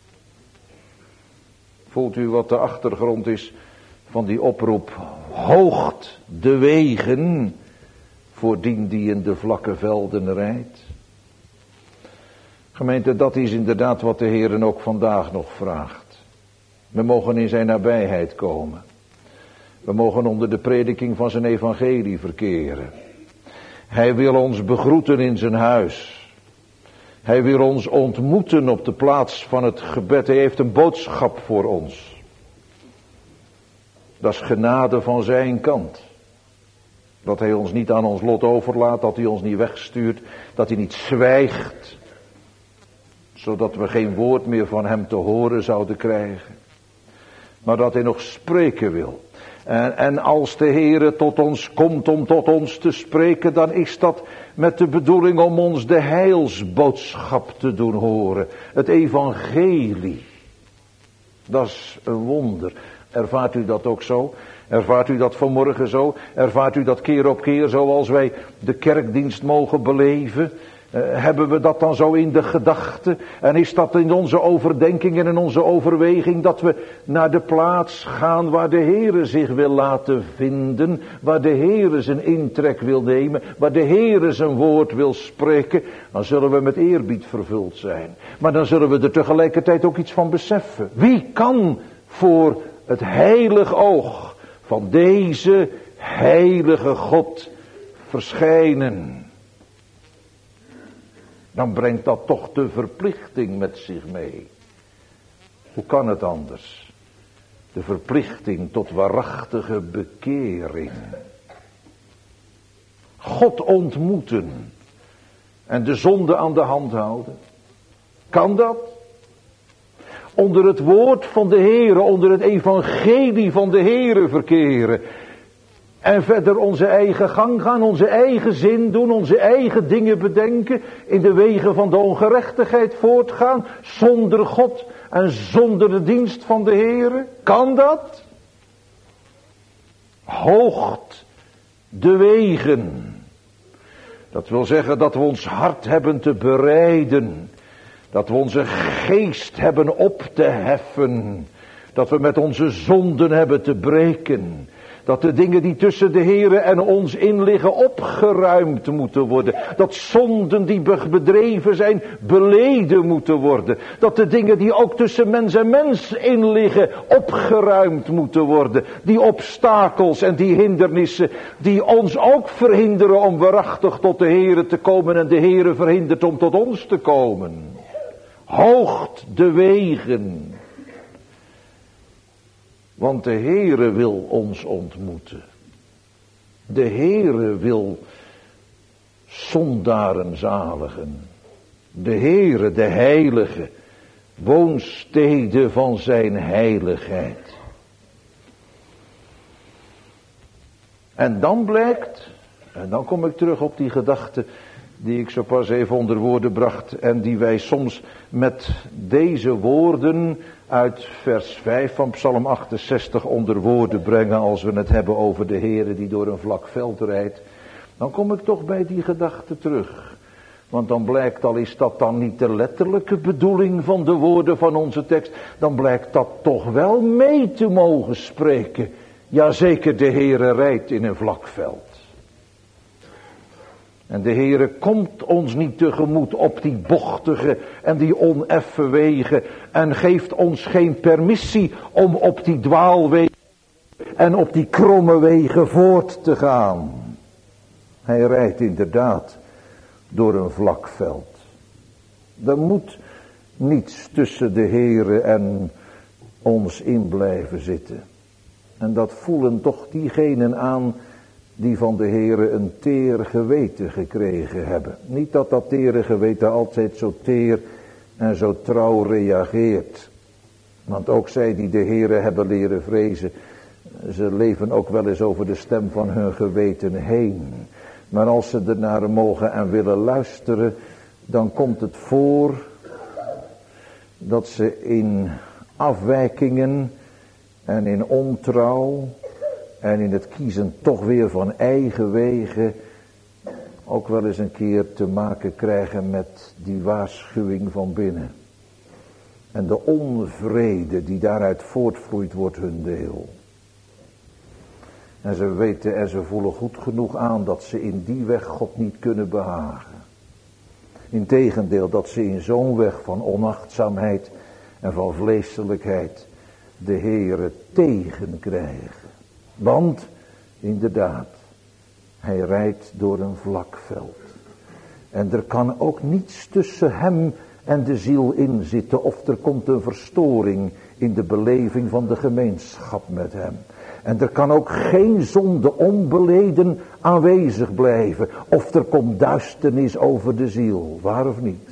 Voelt u wat de achtergrond is van die oproep? Hoogt de wegen voor dien die in de vlakke velden rijdt. Gemeente, dat is inderdaad wat de Heer ook vandaag nog vraagt. We mogen in zijn nabijheid komen. We mogen onder de prediking van zijn evangelie verkeren. Hij wil ons begroeten in zijn huis. Hij wil ons ontmoeten op de plaats van het gebed. Hij heeft een boodschap voor ons. Dat is genade van zijn kant. Dat hij ons niet aan ons lot overlaat, dat hij ons niet wegstuurt, dat hij niet zwijgt, zodat we geen woord meer van hem te horen zouden krijgen. Maar dat hij nog spreken wil. En als de Heere tot ons komt om tot ons te spreken, dan is dat met de bedoeling om ons de heilsboodschap te doen horen. Het evangelie. Dat is een wonder. Ervaart u dat ook zo? Ervaart u dat vanmorgen zo? Ervaart u dat keer op keer zoals wij de kerkdienst mogen beleven? Hebben we dat dan zo in de gedachten? En is dat in onze overdenking en in onze overweging dat we naar de plaats gaan waar de Heere zich wil laten vinden, waar de Heere zijn intrek wil nemen, waar de Heere zijn woord wil spreken, dan zullen we met eerbied vervuld zijn. Maar dan zullen we er tegelijkertijd ook iets van beseffen. Wie kan voor het heilig oog van deze heilige God verschijnen? Dan brengt dat toch de verplichting met zich mee. Hoe kan het anders? De verplichting tot waarachtige bekering. God ontmoeten en de zonde aan de hand houden. Kan dat? Onder het woord van de Heere, onder het evangelie van de Heere verkeren. En verder onze eigen gang gaan, onze eigen zin doen, onze eigen dingen bedenken, in de wegen van de ongerechtigheid voortgaan, zonder God en zonder de dienst van de Heere? Kan dat? Hoogt de wegen. Dat wil zeggen dat we ons hart hebben te bereiden, dat we onze geest hebben op te heffen, dat we met onze zonden hebben te breken. Dat de dingen die tussen de Heere en ons in liggen opgeruimd moeten worden. Dat zonden die bedreven zijn beleden moeten worden. Dat de dingen die ook tussen mens en mens in liggen opgeruimd moeten worden. Die obstakels en die hindernissen die ons ook verhinderen om waarachtig tot de Heere te komen. En de Heere verhindert om tot ons te komen. Hoogt de wegen. Want de Heere wil ons ontmoeten. De Heere wil zondaren zaligen. De Heere, de Heilige, woonstede van zijn heiligheid. En dan blijkt, en dan kom ik terug op die gedachte die ik zo pas even onder woorden bracht en die wij soms met deze woorden uit vers 5 van Psalm 68 onder woorden brengen als we het hebben over de Heere die door een vlak veld rijdt. Dan kom ik toch bij die gedachte terug. Want dan blijkt, al is dat dan niet de letterlijke bedoeling van de woorden van onze tekst, dan blijkt dat toch wel mee te mogen spreken. Jazeker, de Heere rijdt in een vlak veld. En de Heere komt ons niet tegemoet op die bochtige en die oneffen wegen en geeft ons geen permissie om op die dwaalwegen en op die kromme wegen voort te gaan. Hij rijdt inderdaad door een vlak veld. Er moet niets tussen de Heere en ons in blijven zitten. En dat voelen toch diegenen aan die van de Heere een teer geweten gekregen hebben. Niet dat dat tere geweten altijd zo teer en zo trouw reageert. Want ook zij die de Heere hebben leren vrezen, ze leven ook wel eens over de stem van hun geweten heen. Maar als ze ernaar mogen en willen luisteren, dan komt het voor dat ze in afwijkingen en in ontrouw en in het kiezen toch weer van eigen wegen ook wel eens een keer te maken krijgen met die waarschuwing van binnen. En de onvrede die daaruit voortvloeit wordt hun deel. En ze weten en ze voelen goed genoeg aan dat ze in die weg God niet kunnen behagen. Integendeel, dat ze in zo'n weg van onachtzaamheid en van vleeselijkheid de Heere tegenkrijgen. Want, inderdaad, hij rijdt door een vlak veld. En er kan ook niets tussen hem en de ziel in zitten. Of er komt een verstoring in de beleving van de gemeenschap met hem. En er kan ook geen zonde onbeleden aanwezig blijven. Of er komt duisternis over de ziel. Waar of niet?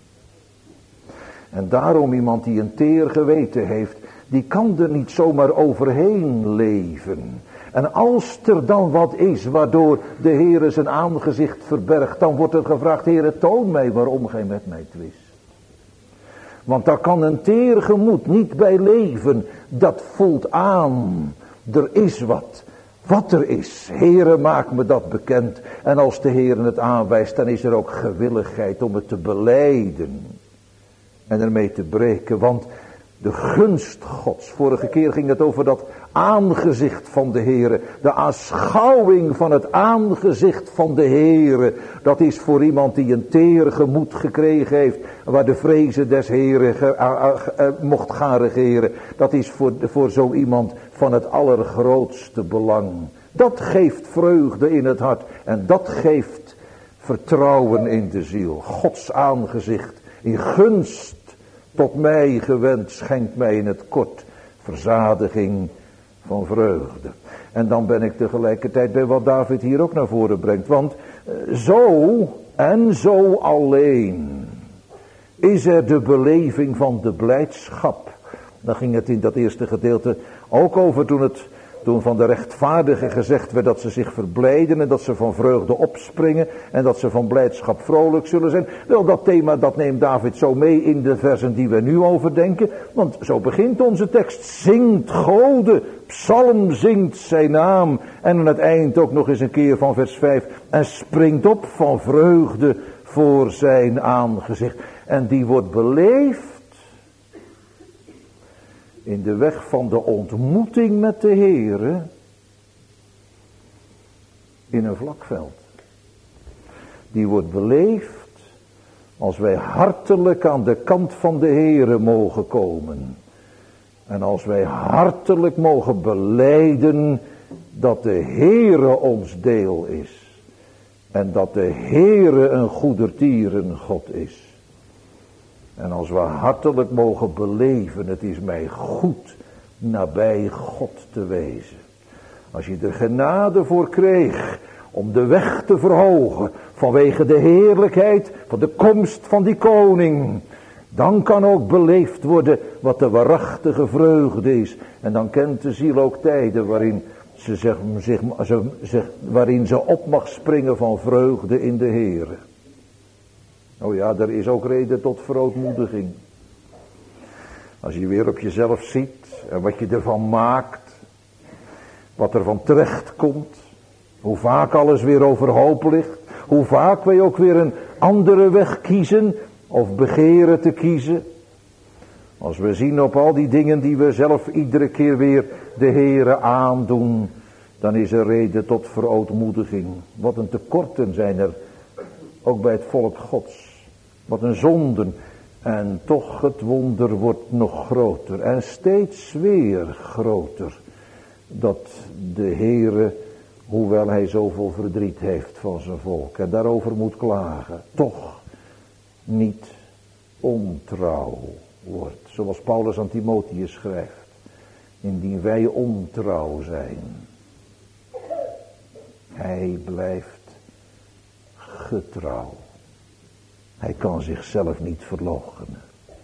En daarom iemand die een teer geweten heeft, die kan er niet zomaar overheen leven. En als er dan wat is waardoor de Heere zijn aangezicht verbergt, dan wordt er gevraagd: Heere, toon mij waarom gij met mij twist. Want daar kan een teer gemoed niet bij leven. Dat voelt aan. Er is wat. Wat er is. Heere, maak me dat bekend. En als de Heere het aanwijst, dan is er ook gewilligheid om het te belijden. En ermee te breken. Want de gunst Gods. Vorige keer ging het over dat aangezicht van de Heere. De aanschouwing van het aangezicht van de Heere. Dat is voor iemand die een teer gemoed gekregen heeft. Waar de vrezen des Heeren mocht gaan regeren. Dat is voor zo iemand van het allergrootste belang. Dat geeft vreugde in het hart. En dat geeft vertrouwen in de ziel. Gods aangezicht in gunst tot mij gewend, schenkt mij in het kort verzadiging van vreugde. En dan ben ik tegelijkertijd bij wat David hier ook naar voren brengt. Want zo en zo alleen is er de beleving van de blijdschap. Daar ging het in dat eerste gedeelte ook over toen het Toen van de rechtvaardigen gezegd werd dat ze zich verblijden en dat ze van vreugde opspringen en dat ze van blijdschap vrolijk zullen zijn. Wel, dat thema dat neemt David zo mee in de versen die we nu overdenken. Want zo begint onze tekst. Zingt Gode, psalm zingt zijn naam. En aan het eind ook nog eens een keer van vers 5. En springt op van vreugde voor zijn aangezicht. En die wordt beleefd in de weg van de ontmoeting met de Heere in een vlak veld. Die wordt beleefd als wij hartelijk aan de kant van de Heere mogen komen. En als wij hartelijk mogen belijden dat de Heere ons deel is. En dat de Heere een goedertieren God is. En als we hartelijk mogen beleven, het is mij goed nabij God te wezen. Als je er genade voor kreeg om de weg te verhogen vanwege de heerlijkheid van de komst van die koning. Dan kan ook beleefd worden wat de waarachtige vreugde is. En dan kent de ziel ook tijden waarin ze op mag springen van vreugde in de Heere. Oh ja, er is ook reden tot verootmoediging. Als je weer op jezelf ziet en wat je ervan maakt, wat er van terecht komt, hoe vaak alles weer overhoop ligt, hoe vaak wij ook weer een andere weg kiezen of begeren te kiezen. Als we zien op al die dingen die we zelf iedere keer weer de Heere aandoen, dan is er reden tot verootmoediging. Wat een tekorten zijn er, ook bij het volk Gods. Wat een zonden. En toch het wonder wordt nog groter. En steeds weer groter. Dat de Heere, hoewel hij zoveel verdriet heeft van zijn volk. En daarover moet klagen. Toch niet ontrouw wordt. Zoals Paulus aan Timotheus schrijft. Indien wij ontrouw zijn. Hij blijft getrouw. Hij kan zichzelf niet verloochenen.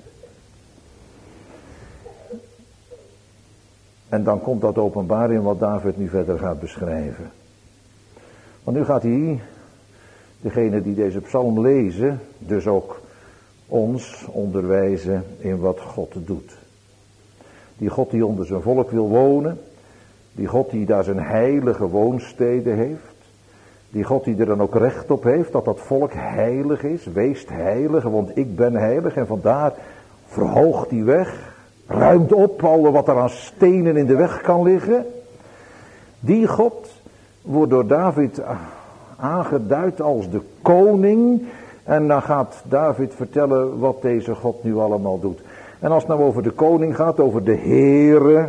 En dan komt dat openbaar in wat David nu verder gaat beschrijven. Want nu gaat hij, degene die deze psalm lezen, dus ook ons onderwijzen in wat God doet. Die God die onder zijn volk wil wonen. Die God die daar zijn heilige woonsteden heeft. Die God die er dan ook recht op heeft dat dat volk heilig is. Weest heilig, want ik ben heilig. En vandaar verhoogt die weg. Ruimt op al wat er aan stenen in de weg kan liggen. Die God wordt door David aangeduid als de koning. En dan gaat David vertellen wat deze God nu allemaal doet. En als het nou over de koning gaat, over de Heere,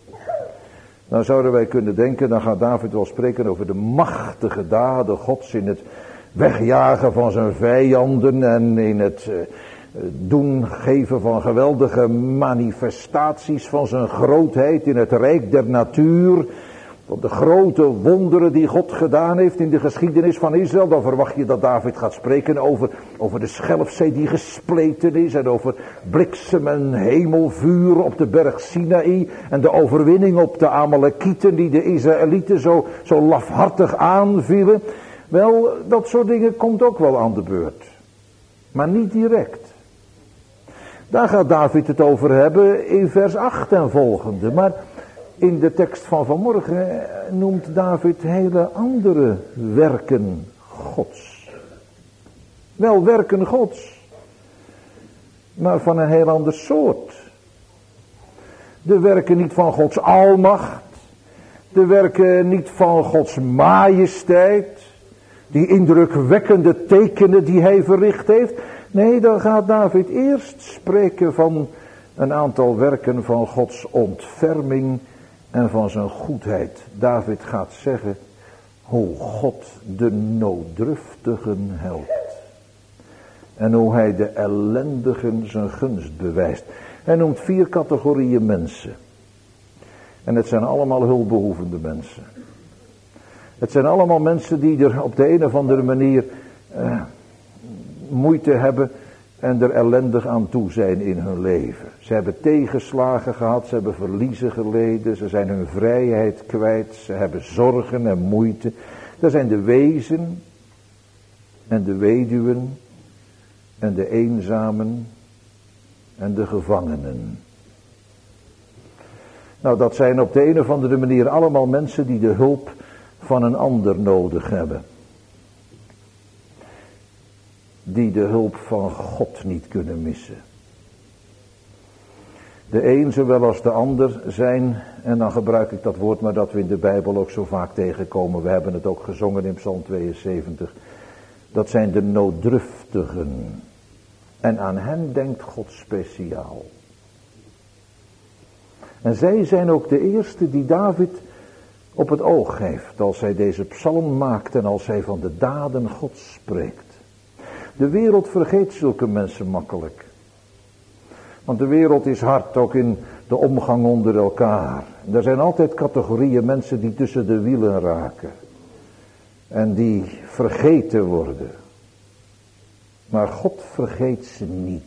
dan zouden wij kunnen denken, dan gaat David wel spreken over de machtige daden Gods in het wegjagen van zijn vijanden en in het geven van geweldige manifestaties van zijn grootheid in het rijk der natuur. Van de grote wonderen die God gedaan heeft in de geschiedenis van Israël. Dan verwacht je dat David gaat spreken over de Schelfzee die gespleten is. En over bliksem en hemelvuur op de berg Sinaï. En de overwinning op de Amalekieten die de Israëlieten zo lafhartig aanvielen. Wel, dat soort dingen komt ook wel aan de beurt. Maar niet direct. Daar gaat David het over hebben in vers 8 en volgende. Maar in de tekst van vanmorgen noemt David hele andere werken Gods. Wel werken Gods, maar van een heel ander soort. De werken niet van Gods almacht, de werken niet van Gods majesteit, die indrukwekkende tekenen die hij verricht heeft. Nee, dan gaat David eerst spreken van een aantal werken van Gods ontferming en van zijn goedheid. David gaat zeggen hoe God de nooddruftigen helpt. En hoe hij de ellendigen zijn gunst bewijst. Hij noemt 4 categorieën mensen. En het zijn allemaal hulpbehoevende mensen. Het zijn allemaal mensen die er op de een of andere manier moeite hebben en er ellendig aan toe zijn in hun leven. Ze hebben tegenslagen gehad, ze hebben verliezen geleden, ze zijn hun vrijheid kwijt, ze hebben zorgen en moeite. Dat zijn de wezen en de weduwen en de eenzamen en de gevangenen. Nou, dat zijn op de een of andere manier allemaal mensen die de hulp van een ander nodig hebben. Die de hulp van God niet kunnen missen. De een zowel als de ander zijn, en dan gebruik ik dat woord maar dat we in de Bijbel ook zo vaak tegenkomen. We hebben het ook gezongen in Psalm 72. Dat zijn de nooddruftigen. En aan hen denkt God speciaal. En zij zijn ook de eerste die David op het oog heeft als hij deze psalm maakt en als hij van de daden Gods spreekt. De wereld vergeet zulke mensen makkelijk. Want de wereld is hard, ook in de omgang onder elkaar. Er zijn altijd categorieën mensen die tussen de wielen raken. En die vergeten worden. Maar God vergeet ze niet.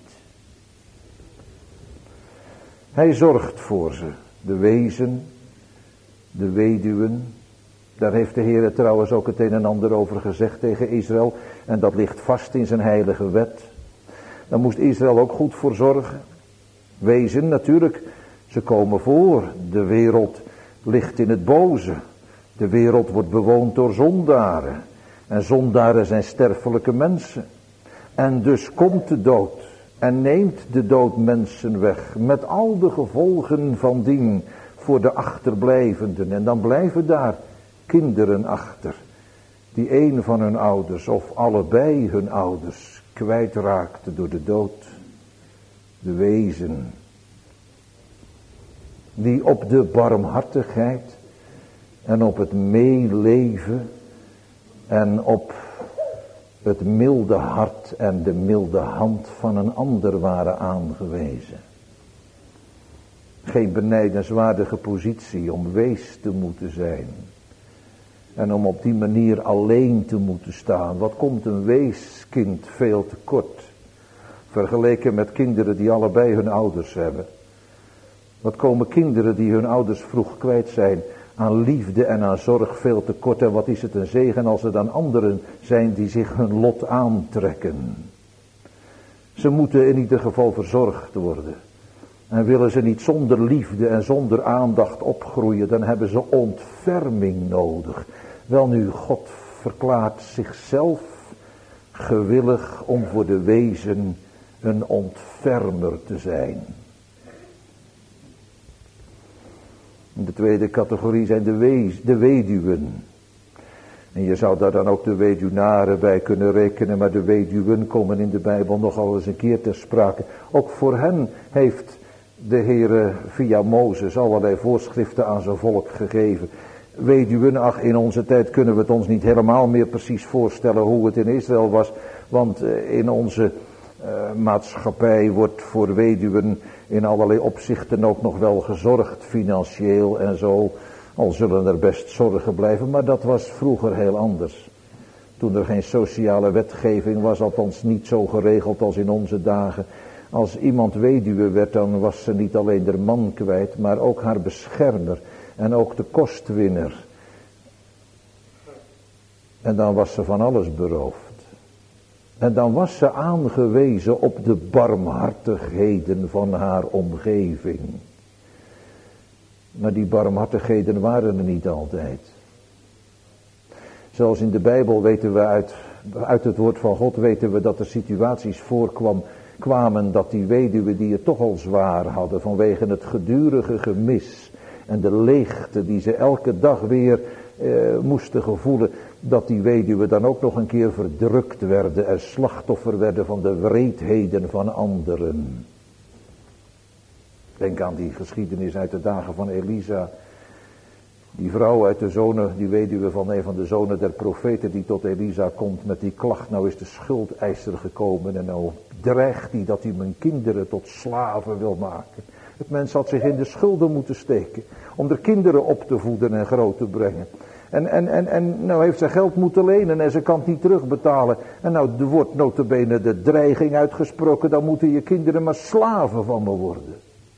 Hij zorgt voor ze. De wezen, de weduwen. Daar heeft de Heer trouwens ook het een en ander over gezegd tegen Israël. En dat ligt vast in zijn heilige wet. Daar moest Israël ook goed voor zorgen. Wezen natuurlijk, ze komen voor. De wereld ligt in het boze. De wereld wordt bewoond door zondaren. En zondaren zijn sterfelijke mensen. En dus komt de dood. En neemt de dood mensen weg. Met al de gevolgen van dien voor de achterblijvenden. En dan blijven daar kinderen achter. Die een van hun ouders of allebei hun ouders kwijtraakten door de dood. De wezen. Die op de barmhartigheid en op het meeleven en op het milde hart en de milde hand van een ander waren aangewezen. Geen benijdenswaardige positie om wees te moeten zijn. En om op die manier alleen te moeten staan. Wat komt een weeskind veel te kort. Vergeleken met kinderen die allebei hun ouders hebben. Wat komen kinderen die hun ouders vroeg kwijt zijn aan liefde en aan zorg veel te kort. En wat is het een zegen als er dan anderen zijn die zich hun lot aantrekken. Ze moeten in ieder geval verzorgd worden. En willen ze niet zonder liefde en zonder aandacht opgroeien, dan hebben ze ontferming nodig. Welnu, God verklaart zichzelf gewillig om voor de wezen een ontfermer te zijn. De tweede categorie zijn de weduwen. En je zou daar dan ook de weduwnaren bij kunnen rekenen, maar de weduwen komen in de Bijbel nogal eens een keer ter sprake. Ook voor hen heeft de Heere via Mozes allerlei voorschriften aan zijn volk gegeven. Weduwen, ach, in onze tijd kunnen we het ons niet helemaal meer precies voorstellen hoe het in Israël was. Want in onze maatschappij wordt voor weduwen in allerlei opzichten ook nog wel gezorgd, financieel en zo. Al zullen er best zorgen blijven, maar dat was vroeger heel anders. Toen er geen sociale wetgeving was, althans niet zo geregeld als in onze dagen. Als iemand weduwe werd, dan was ze niet alleen de man kwijt, maar ook haar beschermer en ook de kostwinner. En dan was ze van alles beroofd. En dan was ze aangewezen op de barmhartigheden van haar omgeving. Maar die barmhartigheden waren er niet altijd. Zoals in de Bijbel weten we uit het woord van God weten we dat er situaties voorkwamen dat die weduwen die het toch al zwaar hadden vanwege het gedurige gemis en de leegte die ze elke dag weer moesten gevoelen, dat die weduwen dan ook nog een keer verdrukt werden en slachtoffer werden van de wreedheden van anderen. Denk aan die geschiedenis uit de dagen van Elisa. Die vrouw uit de zonen, die weduwe van een van de zonen der profeten die tot Elisa komt met die klacht. Nou is de schuldeiser gekomen en nou dreigt hij dat hij mijn kinderen tot slaven wil maken. Het mens had zich in de schulden moeten steken om de kinderen op te voeden en groot te brengen. En nou heeft ze geld moeten lenen en ze kan het niet terugbetalen. En nou er wordt nota bene de dreiging uitgesproken, dan moeten je kinderen maar slaven van me worden.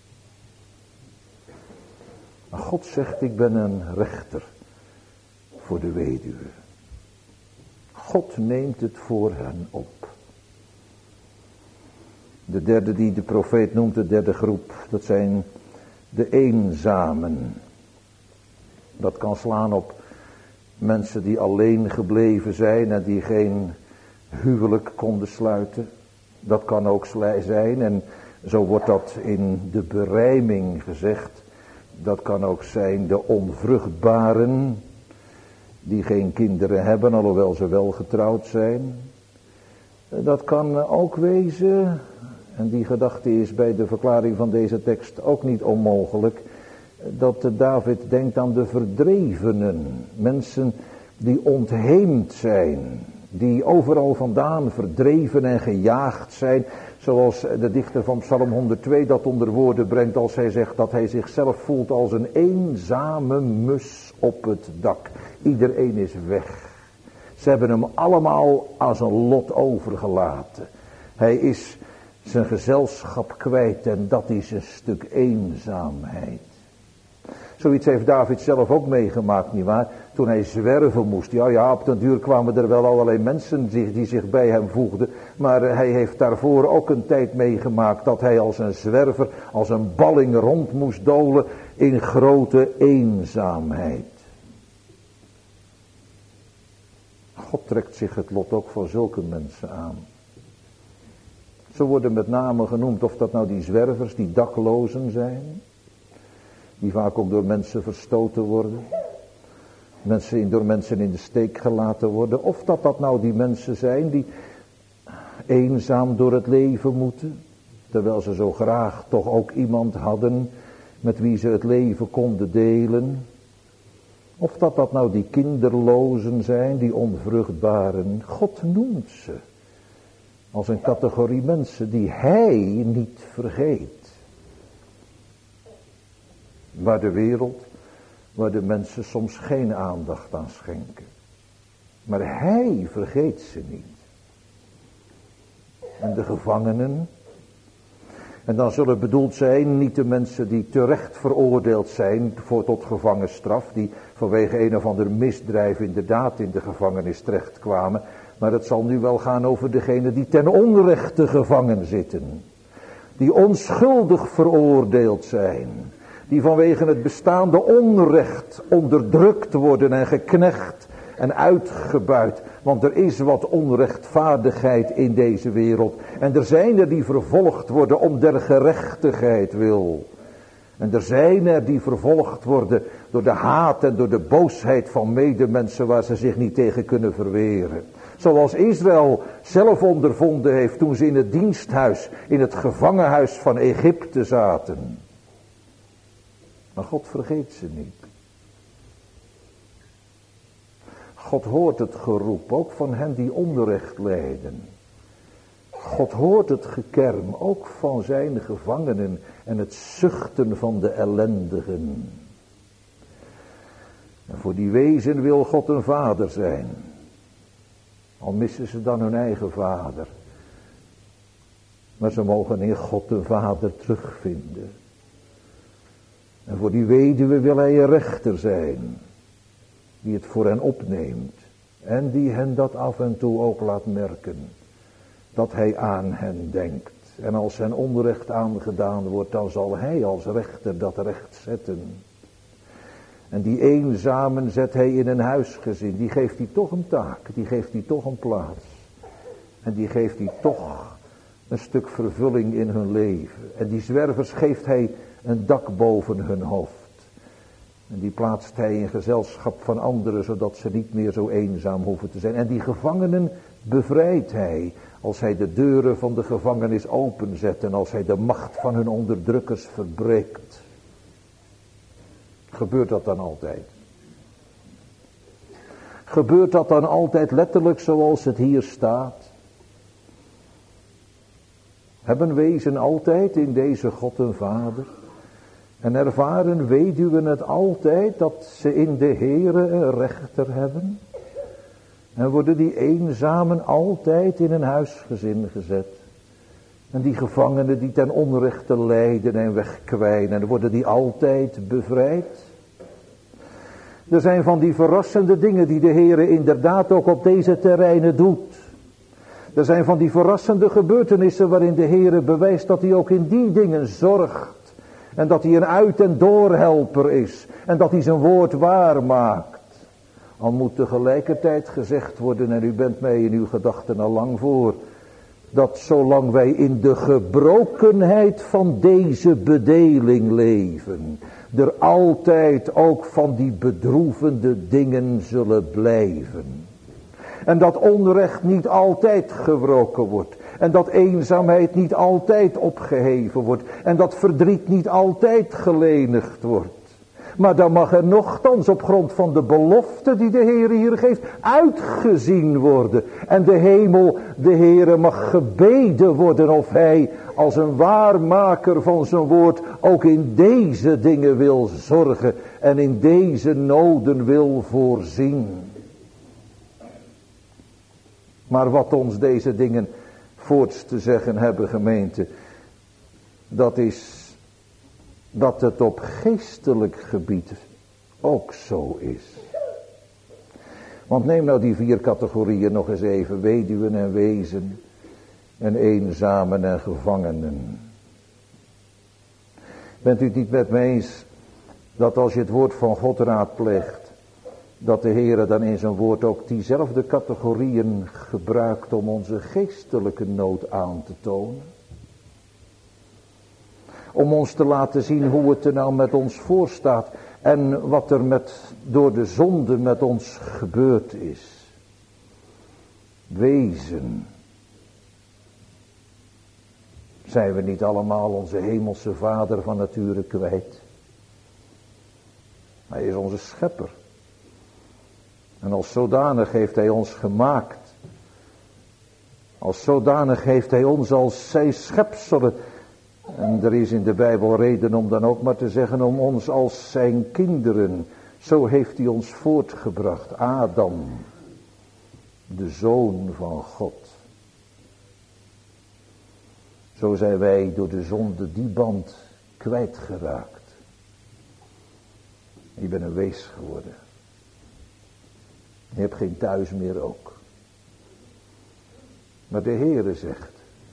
Maar God zegt, ik ben een rechter voor de weduwe. God neemt het voor hen op. De derde die de profeet noemt, de derde groep, dat zijn de eenzamen. Dat kan slaan op mensen die alleen gebleven zijn en die geen huwelijk konden sluiten. Dat kan ook zijn, en zo wordt dat in de berijming gezegd. Dat kan ook zijn de onvruchtbaren, die geen kinderen hebben, alhoewel ze wel getrouwd zijn. Dat kan ook wezen, en die gedachte is bij de verklaring van deze tekst ook niet onmogelijk, dat David denkt aan de verdrevenen. Mensen die ontheemd zijn, die overal vandaan verdreven en gejaagd zijn. Zoals de dichter van Psalm 102 dat onder woorden brengt als hij zegt dat hij zichzelf voelt als een eenzame mus op het dak. Iedereen is weg. Ze hebben hem allemaal als een lot overgelaten. Hij is zijn gezelschap kwijt en dat is een stuk eenzaamheid. Zoiets heeft David zelf ook meegemaakt, nietwaar? Toen hij zwerven moest. Ja, op den duur kwamen er wel allerlei mensen die zich bij hem voegden. Maar hij heeft daarvoor ook een tijd meegemaakt dat hij als een zwerver, als een balling rond moest dolen in grote eenzaamheid. God trekt zich het lot ook van zulke mensen aan. Ze worden met name genoemd, of dat nou die zwervers, die daklozen zijn. Die vaak ook door mensen verstoten worden. Door mensen in de steek gelaten worden. Of dat nou die mensen zijn die eenzaam door het leven moeten. Terwijl ze zo graag toch ook iemand hadden met wie ze het leven konden delen. Of dat nou die kinderlozen zijn, die onvruchtbaren. God noemt ze als een categorie mensen die hij niet vergeet. Waar de wereld, waar de mensen soms geen aandacht aan schenken. Maar hij vergeet ze niet. En de gevangenen. En dan zullen bedoeld zijn niet de mensen die terecht veroordeeld zijn tot gevangenstraf. Die vanwege een of ander misdrijf inderdaad in de gevangenis terechtkwamen. Maar het zal nu wel gaan over degenen die ten onrechte gevangen zitten. Die onschuldig veroordeeld zijn. Die vanwege het bestaande onrecht onderdrukt worden en geknecht en uitgebuit. Want er is wat onrechtvaardigheid in deze wereld. En er zijn er die vervolgd worden om der gerechtigheid wil. En er zijn er die vervolgd worden door de haat en door de boosheid van medemensen waar ze zich niet tegen kunnen verweren. Zoals Israël zelf ondervonden heeft toen ze in het diensthuis, in het gevangenhuis van Egypte zaten. Maar God vergeet ze niet. God hoort het geroep, ook van hen die onrecht lijden. God hoort het gekerm, ook van zijn gevangenen en het zuchten van de ellendigen. En voor die wezen wil God een vader zijn. Al missen ze dan hun eigen vader. Maar ze mogen in God een vader terugvinden. En voor die weduwe wil hij een rechter zijn. Die het voor hen opneemt. En die hen dat af en toe ook laat merken. Dat hij aan hen denkt. En als hen onrecht aangedaan wordt, dan zal hij als rechter dat recht zetten. En die eenzamen zet hij in een huisgezin. Die geeft hij toch een taak. Die geeft hij toch een plaats. En die geeft hij toch een stuk vervulling in hun leven. En die zwervers geeft hij een dak boven hun hoofd. En die plaatst hij in gezelschap van anderen, zodat ze niet meer zo eenzaam hoeven te zijn. En die gevangenen bevrijdt hij, als hij de deuren van de gevangenis openzet en als hij de macht van hun onderdrukkers verbreekt. Gebeurt dat dan altijd? Gebeurt dat dan altijd letterlijk zoals het hier staat? Hebben wezen altijd in deze God een Vader? En ervaren weduwen het altijd dat ze in de Heere een rechter hebben? En worden die eenzamen altijd in een huisgezin gezet? En die gevangenen die ten onrechte lijden en wegkwijnen, worden die altijd bevrijd? Er zijn van die verrassende dingen die de Heere inderdaad ook op deze terreinen doet. Er zijn van die verrassende gebeurtenissen waarin de Heere bewijst dat hij ook in die dingen zorgt. En dat hij een uit- en doorhelper is. En dat hij zijn woord waarmaakt. Al moet tegelijkertijd gezegd worden, en u bent mij in uw gedachten al lang voor, dat zolang wij in de gebrokenheid van deze bedeling leven, er altijd ook van die bedroevende dingen zullen blijven. En dat onrecht niet altijd gewroken wordt. En dat eenzaamheid niet altijd opgeheven wordt. En dat verdriet niet altijd gelenigd wordt. Maar dan mag er nochtans op grond van de belofte die de Heer hier geeft uitgezien worden. En de hemel, de Heer, mag gebeden worden of hij als een waarmaker van zijn woord ook in deze dingen wil zorgen. En in deze noden wil voorzien. Maar wat ons deze dingen voorts te zeggen hebben, gemeente, dat is dat het op geestelijk gebied ook zo is. Want neem nou die 4 categorieën nog eens even: weduwen en wezen en eenzamen en gevangenen. Bent u het niet met me eens dat als je het woord van God raadpleegt, dat de Heer dan in zijn woord ook diezelfde categorieën gebruikt om onze geestelijke nood aan te tonen? Om ons te laten zien hoe het er nou met ons voorstaat en wat er door de zonde met ons gebeurd is. Wezen. Zijn we niet allemaal onze hemelse Vader van nature kwijt? Hij is onze schepper. En als zodanig heeft hij ons gemaakt. Als zodanig heeft hij ons als zijn schepselen. En er is in de Bijbel reden om dan ook maar te zeggen om ons als zijn kinderen. Zo heeft hij ons voortgebracht. Adam, de zoon van God. Zo zijn wij door de zonde die band kwijtgeraakt. Je bent een wees geworden. Je hebt geen thuis meer ook. Maar de Heere zegt.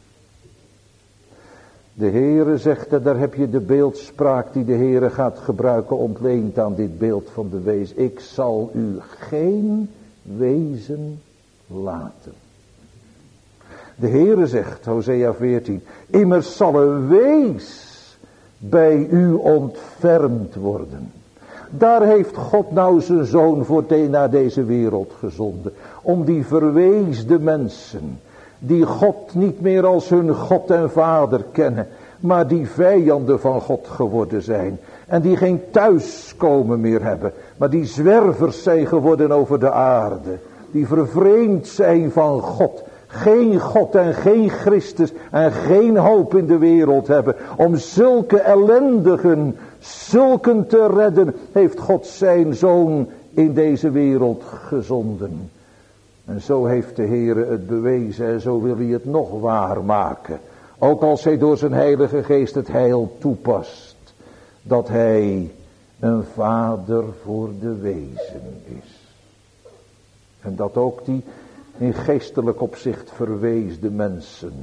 De Heere zegt, en daar heb je de beeldspraak die de Heere gaat gebruiken ontleend aan dit beeld van de wees. Ik zal u geen wezen laten. De Heere zegt, Hosea 14, immers zal een wees bij u ontfermd worden. Daar heeft God nou zijn zoon voor naar deze wereld gezonden. Om die verweesde mensen, die God niet meer als hun God en Vader kennen, maar die vijanden van God geworden zijn. En die geen thuiskomen meer hebben, maar die zwervers zijn geworden over de aarde. Die vervreemd zijn van God. Geen God en geen Christus en geen hoop in de wereld hebben. Om zulke ellendigen, zulken te redden, heeft God zijn zoon in deze wereld gezonden. En zo heeft de Heere het bewezen en zo wil hij het nog waarmaken. Ook als hij door zijn Heilige Geest het heil toepast. Dat hij een vader voor de wezen is. En dat ook die in geestelijk opzicht verweesde mensen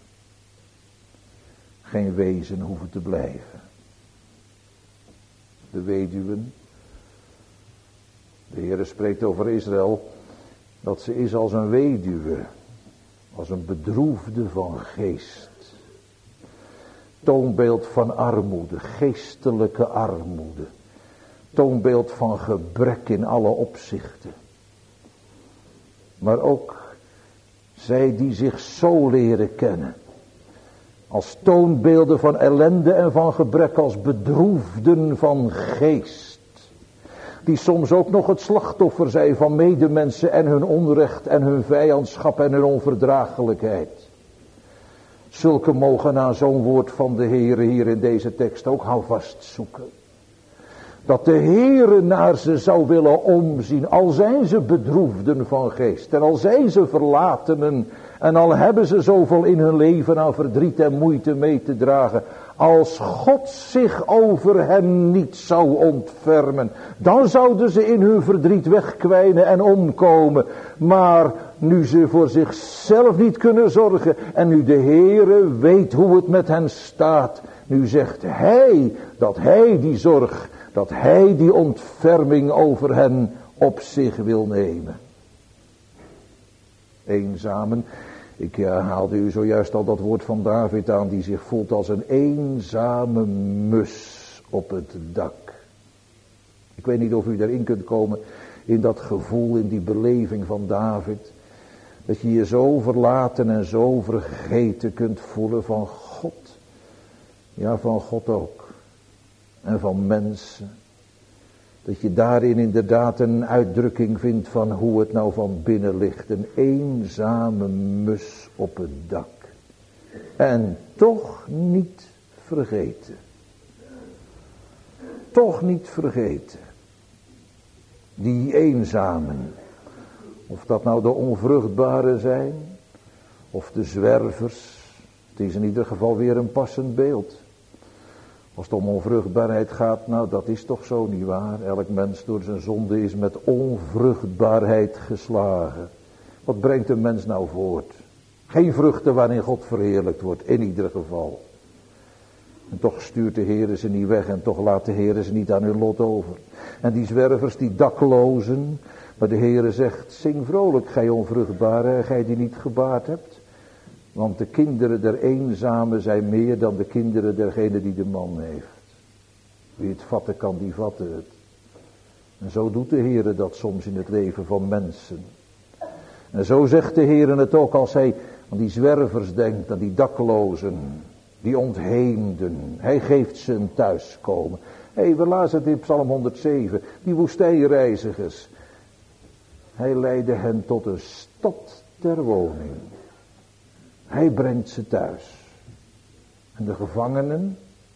geen wezen hoeven te blijven. De weduwen. De Heere spreekt over Israël. Dat ze is als een weduwe. Als een bedroefde van geest. Toonbeeld van armoede. Geestelijke armoede. Toonbeeld van gebrek in alle opzichten. Maar ook zij die zich zo leren kennen. Als toonbeelden van ellende en van gebrek. Als bedroefden van geest. Die soms ook nog het slachtoffer zijn van medemensen en hun onrecht en hun vijandschap en hun onverdraaglijkheid. Zulke mogen naar zo'n woord van de Heere hier in deze tekst ook houvast zoeken. Dat de Heere naar ze zou willen omzien, al zijn ze bedroefden van geest en al zijn ze verlatenen en al hebben ze zoveel in hun leven aan verdriet en moeite mee te dragen. Als God zich over hen niet zou ontfermen, dan zouden ze in hun verdriet wegkwijnen en omkomen. Maar nu ze voor zichzelf niet kunnen zorgen en nu de Heere weet hoe het met hen staat, nu zegt Hij dat Hij die zorg, dat Hij die ontferming over hen op zich wil nemen. Eenzamen. Ik haalde u zojuist al dat woord van David aan, die zich voelt als een eenzame mus op het dak. Ik weet niet of u daarin kunt komen, in dat gevoel, in die beleving van David. Dat je je zo verlaten en zo vergeten kunt voelen van God. Ja, van God ook. En van mensen. Dat je daarin inderdaad een uitdrukking vindt van hoe het nou van binnen ligt. Een eenzame mus op het dak. En toch niet vergeten. Toch niet vergeten. Die eenzamen. Of dat nou de onvruchtbaren zijn. Of de zwervers. Het is in ieder geval weer een passend beeld. Als het om onvruchtbaarheid gaat, nou dat is toch zo niet waar. Elk mens door zijn zonde is met onvruchtbaarheid geslagen. Wat brengt een mens nou voort? Geen vruchten waarin God verheerlijkt wordt, in ieder geval. En toch stuurt de Heere ze niet weg en toch laat de Heere ze niet aan hun lot over. En die zwervers, die daklozen, maar de Heere zegt, zing vrolijk, gij onvruchtbare, gij die niet gebaard hebt. Want de kinderen der eenzamen zijn meer dan de kinderen dergene die de man heeft. Wie het vatten kan, die vatten het. En zo doet de Heere dat soms in het leven van mensen. En zo zegt de Heere het ook als hij aan die zwervers denkt, aan die daklozen, die ontheemden. Hij geeft ze een thuiskomen. We lazen het in Psalm 107, die woestijnreizigers. Hij leidde hen tot een stad ter woning. Hij brengt ze thuis. En de gevangenen.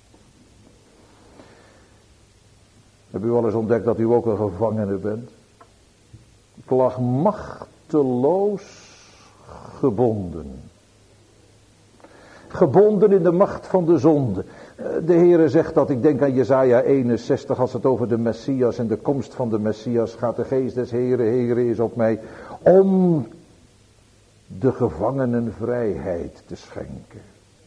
Heb u wel eens ontdekt dat u ook een gevangene bent? Ik lag machteloos gebonden. Gebonden in de macht van de zonde. De Heere zegt dat, ik denk aan Jesaja 61, als het over de Messias en de komst van de Messias gaat. De geest des Heere is op mij om de gevangenen vrijheid te schenken.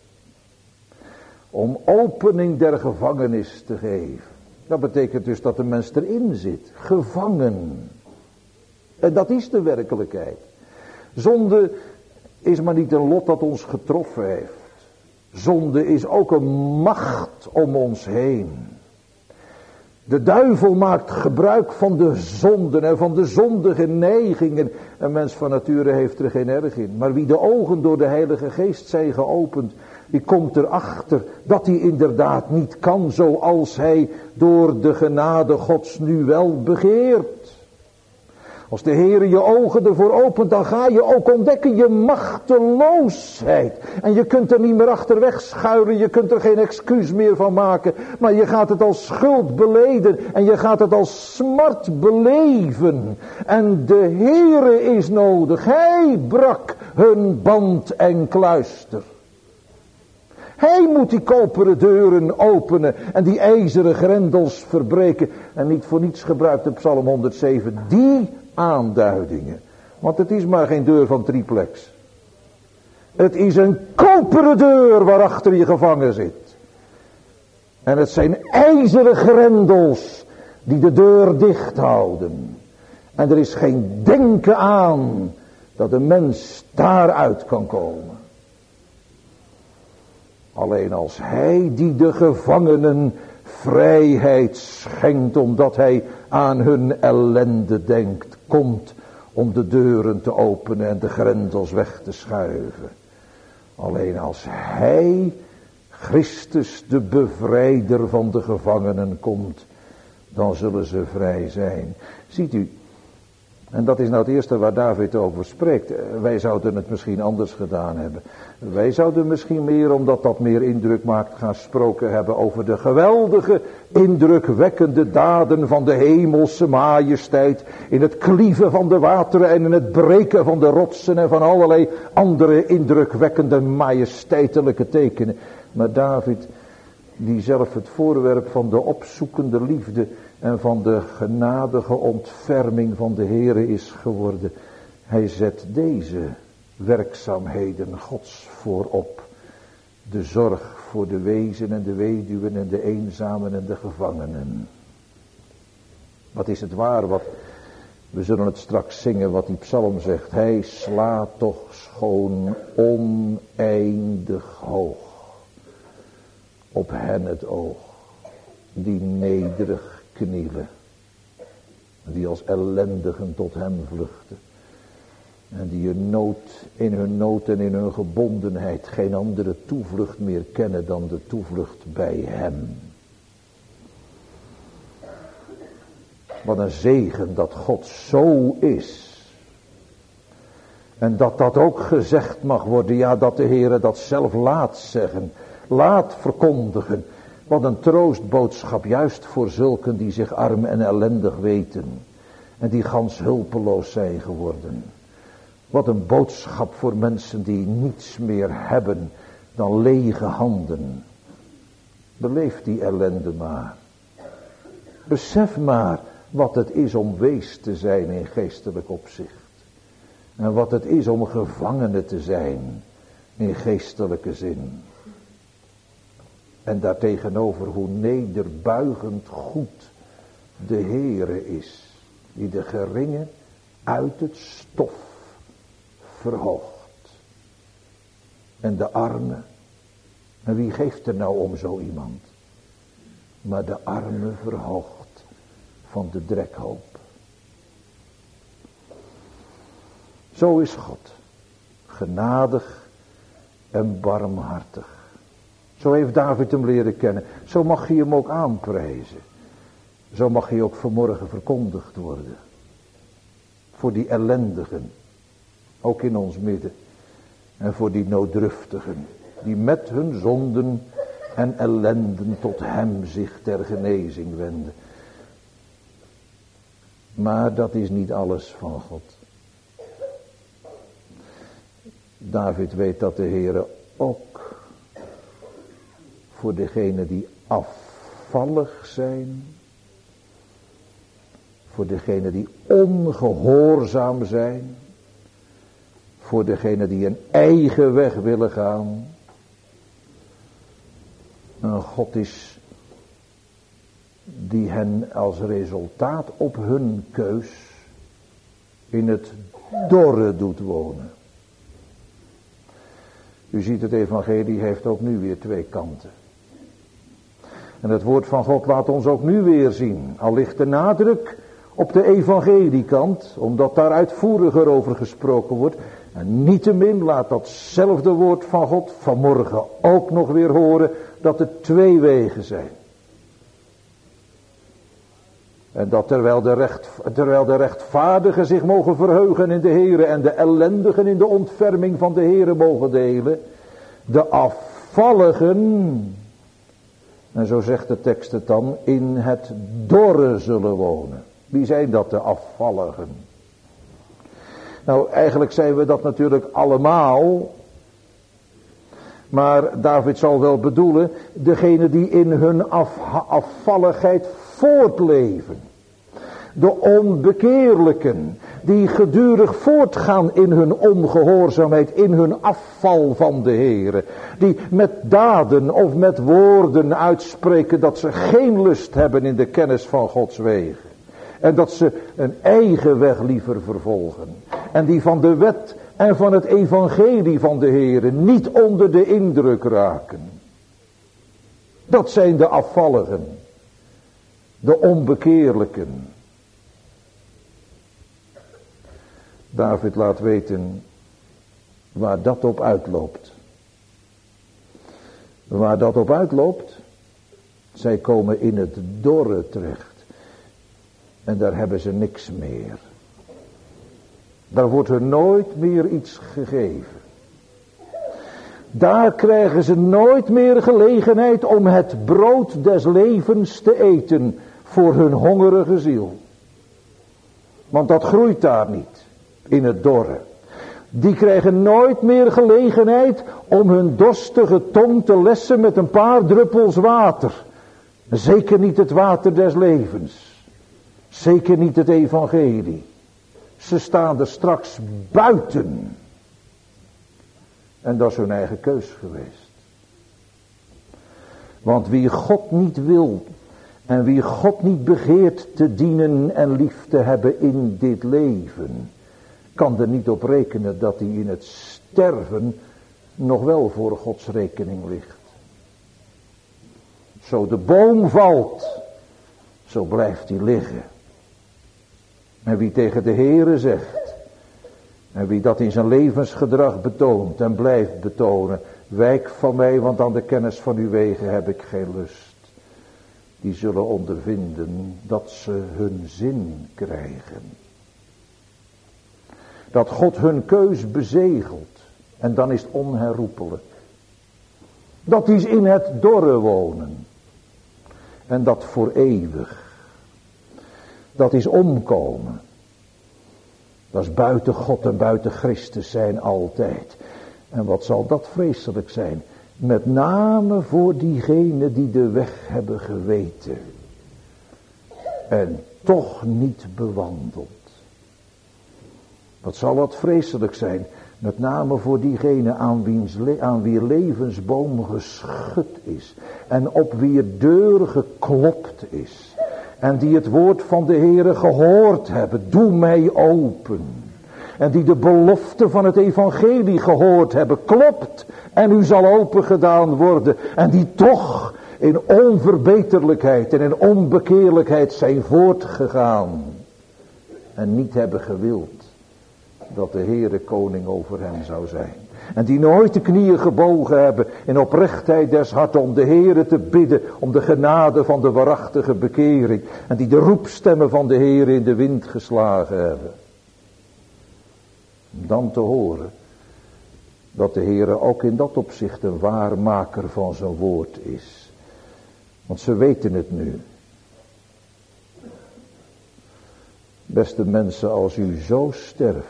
Om opening der gevangenis te geven. Dat betekent dus dat de mens erin zit. Gevangen. En dat is de werkelijkheid. Zonde is maar niet een lot dat ons getroffen heeft. Zonde is ook een macht om ons heen. De duivel maakt gebruik van de zonden en van de zondige neigingen. Een mens van nature heeft er geen erg in. Maar wie de ogen door de Heilige Geest zijn geopend, die komt erachter dat hij inderdaad niet kan zoals hij door de genade Gods nu wel begeert. Als de Heere je ogen ervoor opent, dan ga je ook ontdekken je machteloosheid. En je kunt er niet meer achterweg schuilen, je kunt er geen excuus meer van maken. Maar je gaat het als schuld beleden en je gaat het als smart beleven. En de Heere is nodig, Hij brak hun band en kluister. Hij moet die koperen deuren openen en die ijzeren grendels verbreken. En niet voor niets gebruikt de Psalm 107 die aanduidingen. Want het is maar geen deur van triplex. Het is een koperen deur waarachter je gevangen zit. En het zijn ijzeren grendels die de deur dicht houden. En er is geen denken aan dat de mens daaruit kan komen. Alleen als Hij die de gevangenen vrijheid schenkt, omdat Hij aan hun ellende denkt, komt om de deuren te openen en de grendels weg te schuiven. Alleen als Hij, Christus de bevrijder van de gevangenen, komt, dan zullen ze vrij zijn. Ziet u, En dat is nou het eerste waar David over spreekt. Wij zouden het misschien anders gedaan hebben. Wij zouden misschien meer, omdat dat meer indruk maakt, gaan gesproken hebben over de geweldige, indrukwekkende daden van de hemelse majesteit. In het klieven van de wateren en in het breken van de rotsen en van allerlei andere indrukwekkende majesteitelijke tekenen. Maar David, die zelf het voorwerp van de opzoekende liefde en van de genadige ontferming van de Heere is geworden. Hij zet deze werkzaamheden Gods voorop. De zorg voor de wezen en de weduwen en de eenzamen en de gevangenen. Wat is het waar, we zullen het straks zingen wat die psalm zegt. Hij slaat toch schoon oneindig hoog op hen het oog, die nederig knielen, die als ellendigen tot hem vluchten en die in hun nood en in hun gebondenheid geen andere toevlucht meer kennen dan de toevlucht bij hem. Wat een zegen dat God zo is. En dat dat ook gezegd mag worden, ja, dat de Heere dat zelf laat zeggen, laat verkondigen. Wat een troostboodschap, juist voor zulken die zich arm en ellendig weten. En die gans hulpeloos zijn geworden. Wat een boodschap voor mensen die niets meer hebben dan lege handen. Beleef die ellende maar. Besef maar wat het is om wees te zijn in geestelijk opzicht. En wat het is om gevangene te zijn in geestelijke zin. En daartegenover hoe nederbuigend goed de Heere is. Die de geringe uit het stof verhoogt. En de arme. En wie geeft er nou om zo iemand? Maar de arme verhoogt van de drekhoop. Zo is God. Genadig en barmhartig. Zo heeft David hem leren kennen. Zo mag je hem ook aanprijzen. Zo mag hij ook vanmorgen verkondigd worden. Voor die ellendigen. Ook in ons midden. En voor die nooddruftigen. Die met hun zonden en ellenden tot hem zich ter genezing wenden. Maar dat is niet alles van God. David weet dat de Heere ook voor degenen die afvallig zijn, voor degenen die ongehoorzaam zijn, voor degenen die een eigen weg willen gaan. En God is die hen als resultaat op hun keus in het dorre doet wonen. U ziet, het evangelie heeft ook nu weer twee kanten. En het woord van God laat ons ook nu weer zien. Al ligt de nadruk op de evangeliekant, omdat daar uitvoeriger over gesproken wordt. En niettemin laat datzelfde woord van God vanmorgen ook nog weer horen dat er twee wegen zijn. En dat terwijl de rechtvaardigen zich mogen verheugen in de Heere en de ellendigen in de ontferming van de Heere mogen delen, de afvalligen, en zo zegt de tekst het dan, in het dorre zullen wonen. Wie zijn dat, de afvalligen? Nou, eigenlijk zijn we dat natuurlijk allemaal. Maar David zal wel bedoelen, degene die in hun afvalligheid voortleven. De onbekeerlijken, die gedurig voortgaan in hun ongehoorzaamheid, in hun afval van de Heere. Die met daden of met woorden uitspreken dat ze geen lust hebben in de kennis van Gods wegen. En dat ze een eigen weg liever vervolgen. En die van de wet en van het evangelie van de Heere niet onder de indruk raken. Dat zijn de afvalligen. De onbekeerlijken. David laat weten waar dat op uitloopt. Waar dat op uitloopt, zij komen in het dorre terecht. En daar hebben ze niks meer. Daar wordt hun nooit meer iets gegeven. Daar krijgen ze nooit meer gelegenheid om het brood des levens te eten voor hun hongerige ziel. Want dat groeit daar niet, in het dorre. Die krijgen nooit meer gelegenheid om hun dorstige tong te lessen met een paar druppels water. Zeker niet het water des levens. Zeker niet het evangelie. Ze staan er straks buiten. En dat is hun eigen keus geweest. Want wie God niet wil en wie God niet begeert te dienen en lief te hebben in dit leven, kan er niet op rekenen dat hij in het sterven nog wel voor Gods rekening ligt. Zo de boom valt, zo blijft hij liggen. En wie tegen de Heere zegt, en wie dat in zijn levensgedrag betoont en blijft betonen, wijk van mij, want aan de kennis van uw wegen heb ik geen lust. Die zullen ondervinden dat ze hun zin krijgen. Dat God hun keus bezegelt. En dan is het onherroepelijk. Dat die in het dorre wonen. En dat voor eeuwig. Dat is omkomen. Dat is buiten God en buiten Christus zijn altijd. En wat zal dat vreselijk zijn. Met name voor diegenen die de weg hebben geweten. En toch niet bewandeld. Wat zal dat vreselijk zijn. Met name voor diegenen aan wie levensboom geschud is. En op wie deur geklopt is. En die het woord van de Heere gehoord hebben. Doe mij open. En die de belofte van het evangelie gehoord hebben. Klopt. En u zal open gedaan worden. En die toch in onverbeterlijkheid en in onbekeerlijkheid zijn voortgegaan. En niet hebben gewild dat de Heere koning over hen zou zijn. En die nooit de knieën gebogen hebben in oprechtheid des harten om de Heere te bidden om de genade van de waarachtige bekering. En die de roepstemmen van de Heere in de wind geslagen hebben. Om dan te horen dat de Heere ook in dat opzicht een waarmaker van zijn woord is. Want ze weten het nu. Beste mensen, als u zo sterft,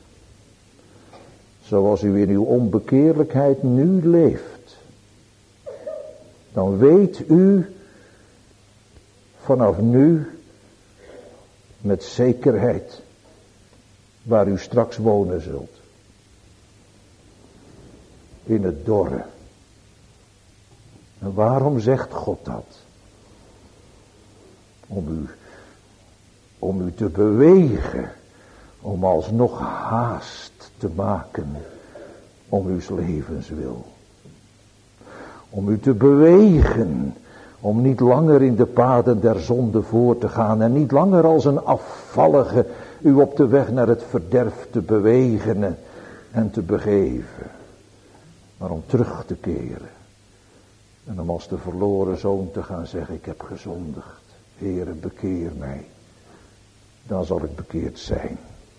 zoals u in uw onbekeerlijkheid nu leeft, dan weet u vanaf nu met zekerheid waar u straks wonen zult. In het dorre. En waarom zegt God dat? Om u te bewegen, om alsnog haast te maken om uw levenswil. Om u te bewegen, om niet langer in de paden der zonde voor te gaan en niet langer als een afvallige u op de weg naar het verderf te bewegen en te begeven. Maar om terug te keren. En om als de verloren zoon te gaan zeggen, ik heb gezondigd. Heere, bekeer mij. Dan zal ik bekeerd zijn.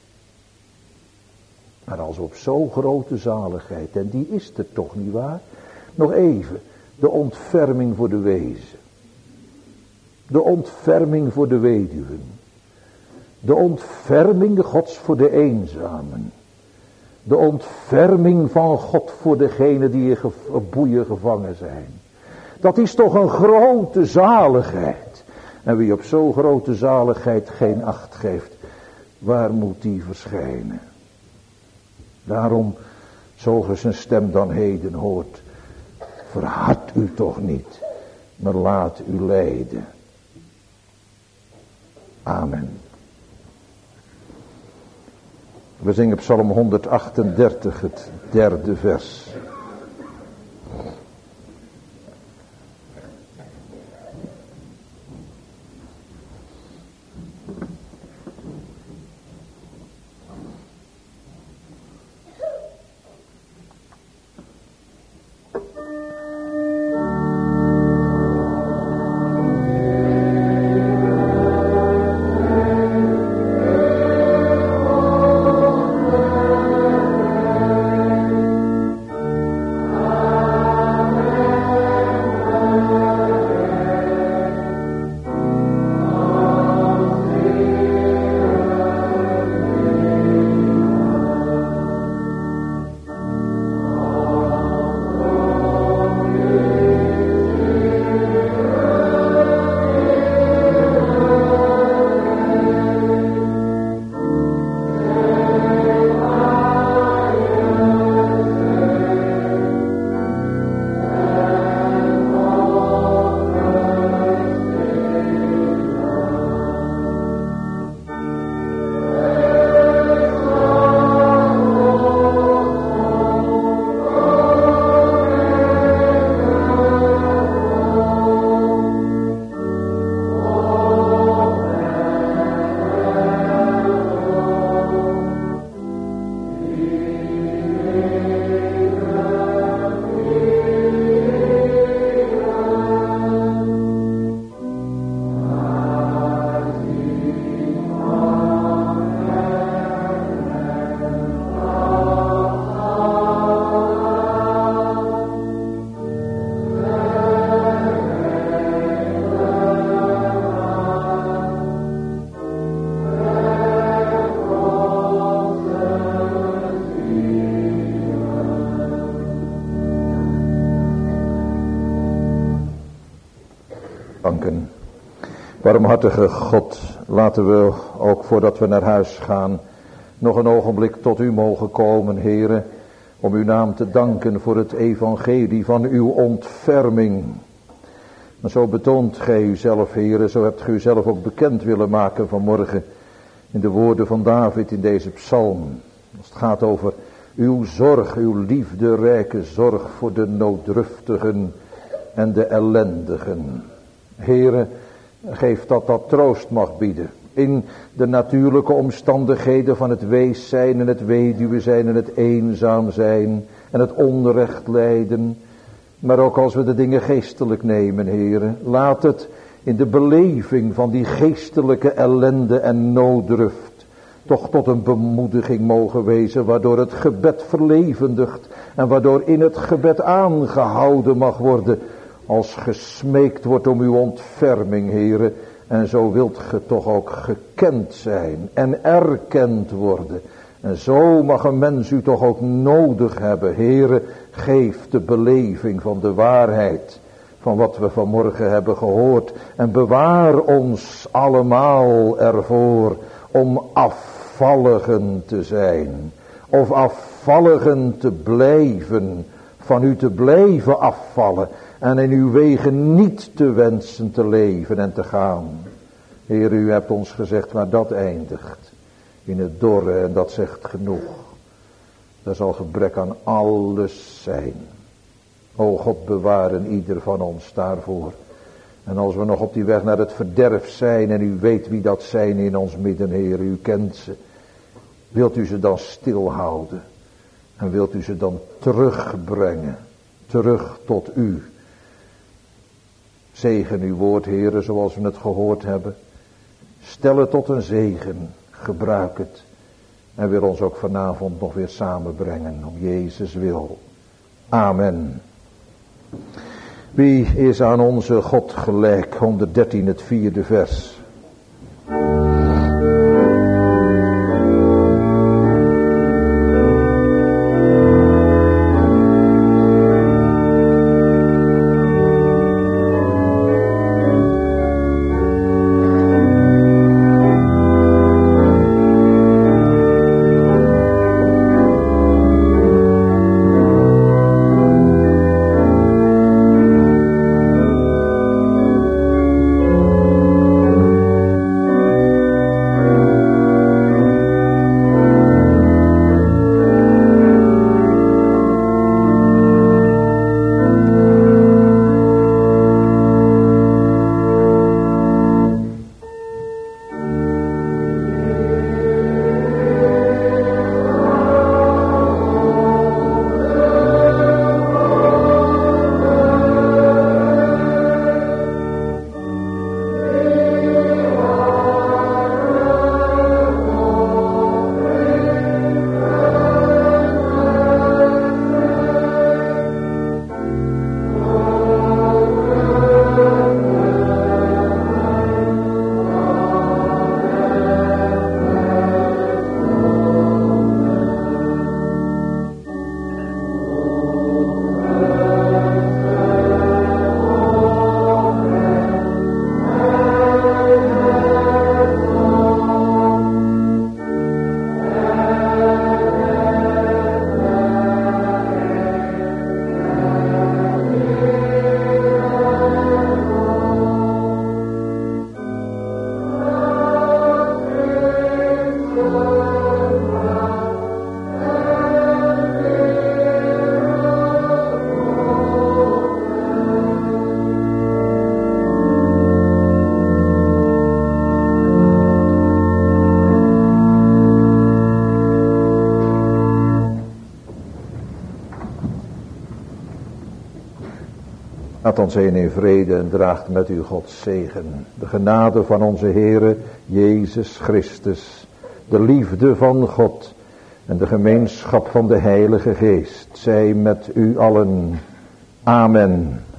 Maar als op zo'n grote zaligheid, en die is er toch niet waar? Nog even, de ontferming voor de wezen. De ontferming voor de weduwen. De ontferming Gods voor de eenzamen. De ontferming van God voor degenen die in boeien gevangen zijn. Dat is toch een grote zaligheid. En wie op zo'n grote zaligheid geen acht geeft, waar moet die verschijnen? Daarom, zo ge zijn stem dan heden hoort, verhard u toch niet, maar laat u leiden. Amen. We zingen Psalm 138, het 3e vers. danken. Barmhartige God, laten we ook voordat we naar huis gaan nog een ogenblik tot u mogen komen, Heere, om uw naam te danken voor het evangelie van uw ontferming. Maar zo betoont gij uzelf, Heere, zo hebt gij uzelf ook bekend willen maken vanmorgen in de woorden van David in deze psalm. Als het gaat over uw zorg, uw liefderijke zorg voor de nooddruftigen en de ellendigen. Heere, geef dat troost mag bieden. In de natuurlijke omstandigheden van het wees zijn en het weduwe zijn en het eenzaam zijn en het onrecht lijden. Maar ook als we de dingen geestelijk nemen, Heere, laat het in de beleving van die geestelijke ellende en nooddruft toch tot een bemoediging mogen wezen, waardoor het gebed verlevendigt en waardoor in het gebed aangehouden mag worden, als gesmeekt wordt om uw ontferming, Heere. En zo wilt ge toch ook gekend zijn en erkend worden. En zo mag een mens u toch ook nodig hebben. Heere, geef de beleving van de waarheid van wat we vanmorgen hebben gehoord. En bewaar ons allemaal ervoor om afvalligen te zijn. Of afvalligen te blijven, van u te blijven afvallen. En in uw wegen niet te wensen te leven en te gaan. Heer, u hebt ons gezegd waar dat eindigt. In het dorre, en dat zegt genoeg. Er zal gebrek aan alles zijn. O God, bewaren ieder van ons daarvoor. En als we nog op die weg naar het verderf zijn, en u weet wie dat zijn in ons midden, Heer, u kent ze. Wilt u ze dan stilhouden? En wilt u ze dan terugbrengen? Terug tot u. Zegen uw woord, Heere, zoals we het gehoord hebben. Stel het tot een zegen. Gebruik het. En wil ons ook vanavond nog weer samenbrengen. Om Jezus wil. Amen. Wie is aan onze God gelijk? 113, het 4e vers. Laat ons heen in vrede en draagt met u Gods zegen. De genade van onze Heere Jezus Christus, de liefde van God en de gemeenschap van de Heilige Geest zij met u allen. Amen.